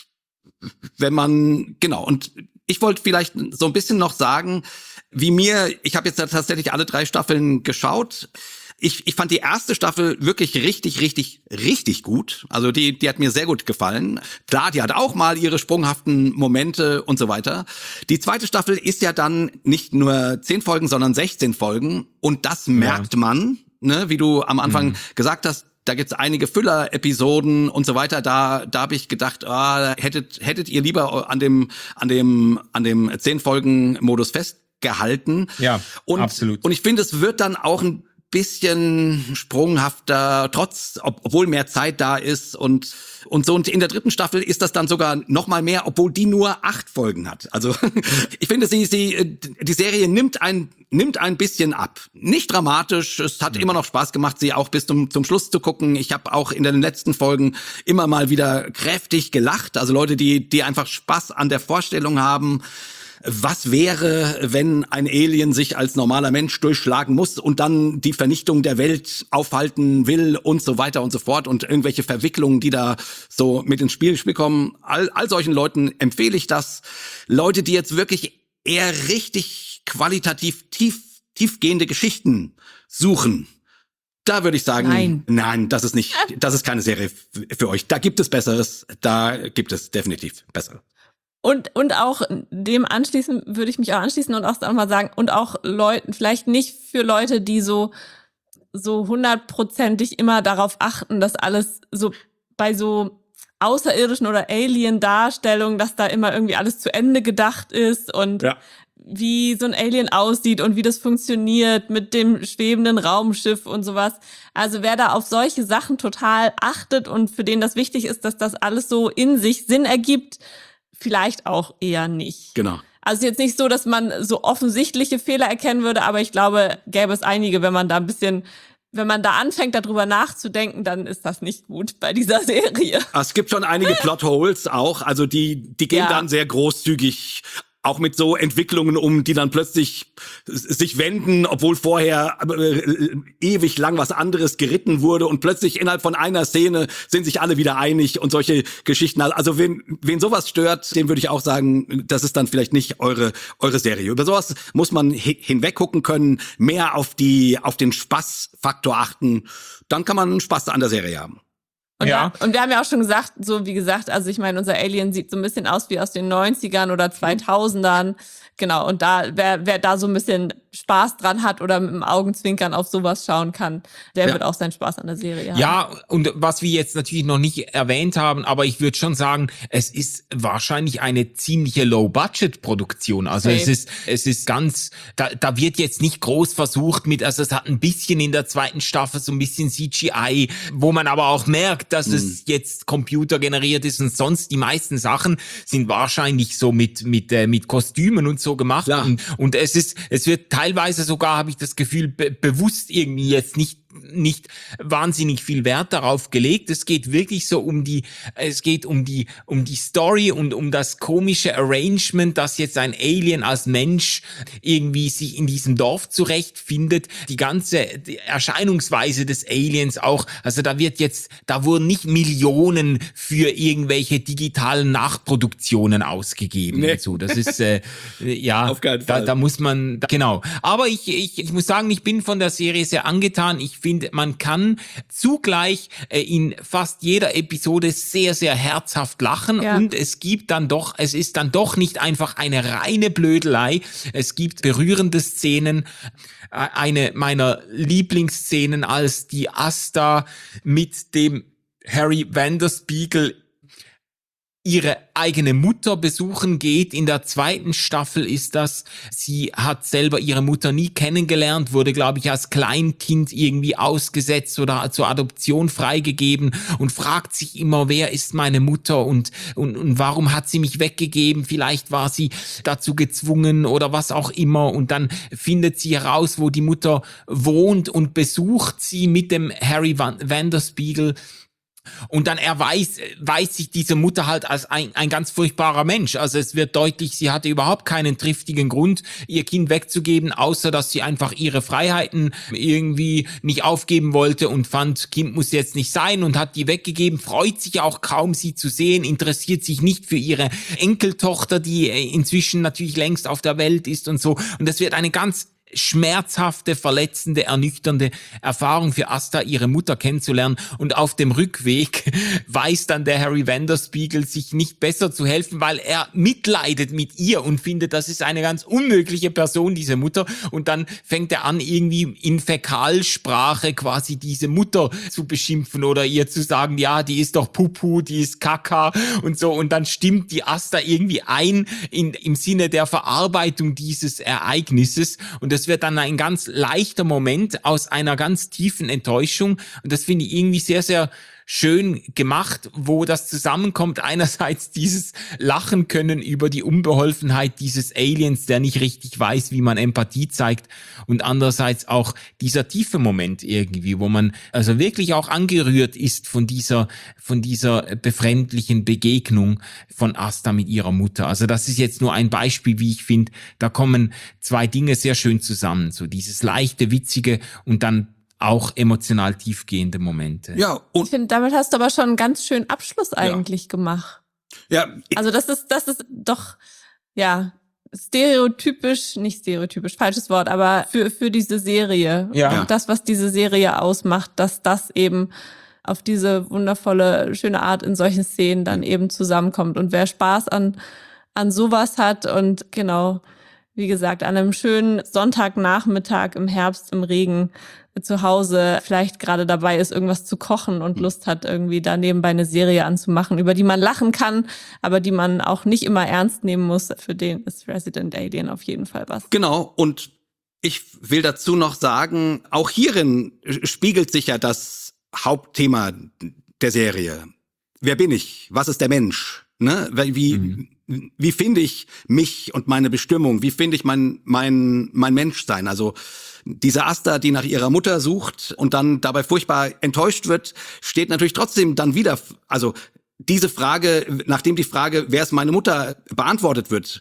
wenn man, genau, und ich wollte vielleicht so ein bisschen noch sagen, wie mir, ich habe jetzt tatsächlich alle drei Staffeln geschaut. Ich, ich fand die erste Staffel wirklich richtig, richtig, richtig gut. Also die, die hat mir sehr gut gefallen. Klar, die hat auch mal ihre sprunghaften Momente und so weiter. Die zweite Staffel ist ja dann nicht nur zehn Folgen, sondern sechzehn Folgen. Und das merkt ja. man, ne, wie du am Anfang mhm. gesagt hast. Da gibt's einige Füller-Episoden und so weiter. Da, da habe ich gedacht, ah, hättet, hättet ihr lieber an dem, an dem, an dem zehn Folgen Modus festgehalten. Ja, und, absolut. Und ich finde, es wird dann auch ein bisschen sprunghafter, trotz, ob, obwohl mehr Zeit da ist und und so. Und in der dritten Staffel ist das dann sogar noch mal mehr, obwohl die nur acht Folgen hat. Also ich finde, sie sie die Serie nimmt ein nimmt ein bisschen ab. Nicht dramatisch. Es hat mhm. immer noch Spaß gemacht, sie auch bis zum zum Schluss zu gucken. Ich habe auch in den letzten Folgen immer mal wieder kräftig gelacht. Also Leute, die die einfach Spaß an der Vorstellung haben. Was wäre, wenn ein Alien sich als normaler Mensch durchschlagen muss und dann die Vernichtung der Welt aufhalten will und so weiter und so fort und irgendwelche Verwicklungen, die da so mit ins Spiel kommen. All, all solchen Leuten empfehle ich das. Leute, die jetzt wirklich eher richtig qualitativ tief, tiefgehende Geschichten suchen. Da würde ich sagen, nein. nein, das ist nicht, das ist keine Serie für euch. Da gibt es Besseres. Da gibt es definitiv Besseres. Und, und auch dem anschließen, würde ich mich auch anschließen und auch mal sagen, und auch Leuten, vielleicht nicht für Leute, die so, so hundertprozentig immer darauf achten, dass alles so bei so außerirdischen oder Alien-Darstellungen, dass da immer irgendwie alles zu Ende gedacht ist und ja. wie so ein Alien aussieht und wie das funktioniert mit dem schwebenden Raumschiff und sowas. Also wer da auf solche Sachen total achtet und für den das wichtig ist, dass das alles so in sich Sinn ergibt, vielleicht auch eher nicht. Genau. Also jetzt nicht so, dass man so offensichtliche Fehler erkennen würde, aber ich glaube, gäbe es einige, wenn man da ein bisschen, wenn man da anfängt, darüber nachzudenken, dann ist das nicht gut bei dieser Serie. Es gibt schon einige Plotholes auch, also die, die gehen ja. dann sehr großzügig auch mit so Entwicklungen um, die dann plötzlich sich wenden, obwohl vorher äh, ewig lang was anderes geritten wurde und plötzlich innerhalb von einer Szene sind sich alle wieder einig und solche Geschichten. Also wen, wen sowas stört, dem würde ich auch sagen, das ist dann vielleicht nicht eure eure Serie. Über sowas muss man hi- hinweg gucken können, mehr auf die auf den Spaßfaktor achten. Dann kann man Spaß an der Serie haben. Und, Ja. ja. und wir haben ja auch schon gesagt, so wie gesagt, also ich meine, unser Alien sieht so ein bisschen aus wie aus den neunzigern oder zweitausendern. Genau, und da, wer, wer da so ein bisschen Spaß dran hat oder mit dem Augenzwinkern auf sowas schauen kann, der Ja. wird auch seinen Spaß an der Serie haben. Ja, und was wir jetzt natürlich noch nicht erwähnt haben, aber ich würde schon sagen, es ist wahrscheinlich eine ziemliche Low-Budget-Produktion. Also Safe. es ist, es ist ganz, da, da wird jetzt nicht groß versucht mit, also es hat ein bisschen in der zweiten Staffel so ein bisschen C G I, wo man aber auch merkt, dass Mhm. es jetzt computergeneriert ist und sonst die meisten Sachen sind wahrscheinlich so mit, mit, äh, mit Kostümen und so gemacht. Ja. Und, und es ist, es wird teilweise sogar, habe ich das Gefühl, be- bewusst irgendwie jetzt nicht nicht wahnsinnig viel Wert darauf gelegt. Es geht wirklich so um die, es geht um die, um die Story und um das komische Arrangement, dass jetzt ein Alien als Mensch irgendwie sich in diesem Dorf zurechtfindet. Die ganze die Erscheinungsweise des Aliens auch, also da wird jetzt, da wurden nicht Millionen für irgendwelche digitalen Nachproduktionen ausgegeben. Nee. Und so. Das ist, äh, ja, Auf keinen da, Fall. da muss man, da, genau. Aber ich, ich, ich muss sagen, ich bin von der Serie sehr angetan. Ich finde, man kann zugleich äh, in fast jeder Episode sehr, sehr herzhaft lachen Ja. und es gibt dann doch, es ist dann doch nicht einfach eine reine Blödelei. Es gibt berührende Szenen. Äh, Eine meiner Lieblingsszenen, als die Asta mit dem Harry Vanderspiegel ihre eigene Mutter besuchen geht. In der zweiten Staffel ist das, sie hat selber ihre Mutter nie kennengelernt, wurde, glaube ich, als Kleinkind irgendwie ausgesetzt oder zur Adoption freigegeben und fragt sich immer, wer ist meine Mutter und, und, und warum hat sie mich weggegeben? Vielleicht war sie dazu gezwungen oder was auch immer. Und dann findet sie heraus, wo die Mutter wohnt und besucht sie mit dem Harry Van Vanderspiegel. Und dann erweist weiß sich diese Mutter halt als ein, ein ganz furchtbarer Mensch. Also es wird deutlich, sie hatte überhaupt keinen triftigen Grund, ihr Kind wegzugeben, außer dass sie einfach ihre Freiheiten irgendwie nicht aufgeben wollte und fand, Kind muss jetzt nicht sein und hat die weggegeben, freut sich auch kaum, sie zu sehen, interessiert sich nicht für ihre Enkeltochter, die inzwischen natürlich längst auf der Welt ist und so. Und das wird eine ganz schmerzhafte, verletzende, ernüchternde Erfahrung für Asta, ihre Mutter kennenzulernen. Und auf dem Rückweg weiß dann der Harry Vanderspiegel, sich nicht besser zu helfen, weil er mitleidet mit ihr und findet, das ist eine ganz unmögliche Person, diese Mutter. Und dann fängt er an, irgendwie in Fäkalsprache quasi diese Mutter zu beschimpfen oder ihr zu sagen, ja, die ist doch Pupu, die ist Kaka und so. Und dann stimmt die Asta irgendwie ein in, im Sinne der Verarbeitung dieses Ereignisses. Und das wird dann ein ganz leichter Moment aus einer ganz tiefen Enttäuschung. Und das finde ich irgendwie sehr, sehr schön gemacht, wo das zusammenkommt. Einerseits dieses Lachen können über die Unbeholfenheit dieses Aliens, der nicht richtig weiß, wie man Empathie zeigt. Und andererseits auch dieser tiefe Moment irgendwie, wo man also wirklich auch angerührt ist von dieser, von dieser befremdlichen Begegnung von Asta mit ihrer Mutter. Also das ist jetzt nur ein Beispiel, wie ich finde, da kommen zwei Dinge sehr schön zusammen. So dieses leichte, witzige und dann auch emotional tiefgehende Momente. Ja, Ich und finde, damit hast du aber schon einen ganz schönen Abschluss eigentlich gemacht. ja, Also das ist, das ist doch, ja, stereotypisch, nicht stereotypisch, falsches Wort, aber für, für diese Serie. Ja. Und das, was diese Serie ausmacht, dass das eben auf diese wundervolle, schöne Art in solchen Szenen dann eben zusammenkommt. Und wer Spaß an, an sowas hat und genau, wie gesagt, an einem schönen Sonntagnachmittag im Herbst, im Regen zu Hause vielleicht gerade dabei ist, irgendwas zu kochen und Lust hat, irgendwie da nebenbei eine Serie anzumachen, über die man lachen kann, aber die man auch nicht immer ernst nehmen muss. Für den ist Resident Alien auf jeden Fall was. genau. Und ich will dazu noch sagen, auch hierin spiegelt sich ja das Hauptthema der Serie. Wer bin ich? Was ist der Mensch? Ne? Wie, mhm. wie finde ich mich und meine Bestimmung? Wie finde ich mein, mein, mein Menschsein? Also, diese Asta, die nach ihrer Mutter sucht und dann dabei furchtbar enttäuscht wird, steht natürlich trotzdem dann wieder, also diese Frage, nachdem die Frage, wer ist meine Mutter, beantwortet wird,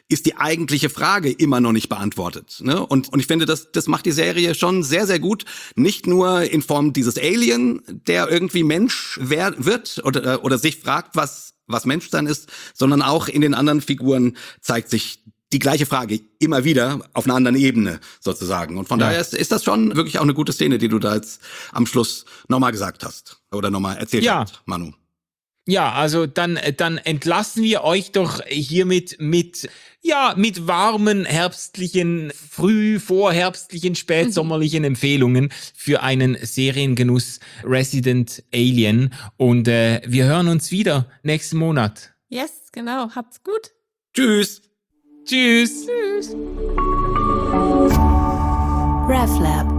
ist die eigentliche Frage immer noch nicht beantwortet. Ne? Und, und ich finde, das, das macht die Serie schon sehr, sehr gut. Nicht nur in Form dieses Alien, der irgendwie Mensch wer, wird oder, oder sich fragt, was, was Menschsein ist, sondern auch in den anderen Figuren zeigt sich die gleiche Frage immer wieder auf einer anderen Ebene sozusagen. Und von ja. daher ist, ist das schon wirklich auch eine gute Szene, die du da jetzt am Schluss nochmal gesagt hast oder nochmal erzählt ja. hast, Manu. Ja, also dann, dann entlassen wir euch doch hiermit mit, ja, mit warmen, herbstlichen, früh, vorherbstlichen, spätsommerlichen Empfehlungen für einen Seriengenuss Resident Alien. Und äh, wir hören uns wieder nächsten Monat. Yes, genau. Habt's gut. Tschüss. Tschüss. Tschüss. RefLab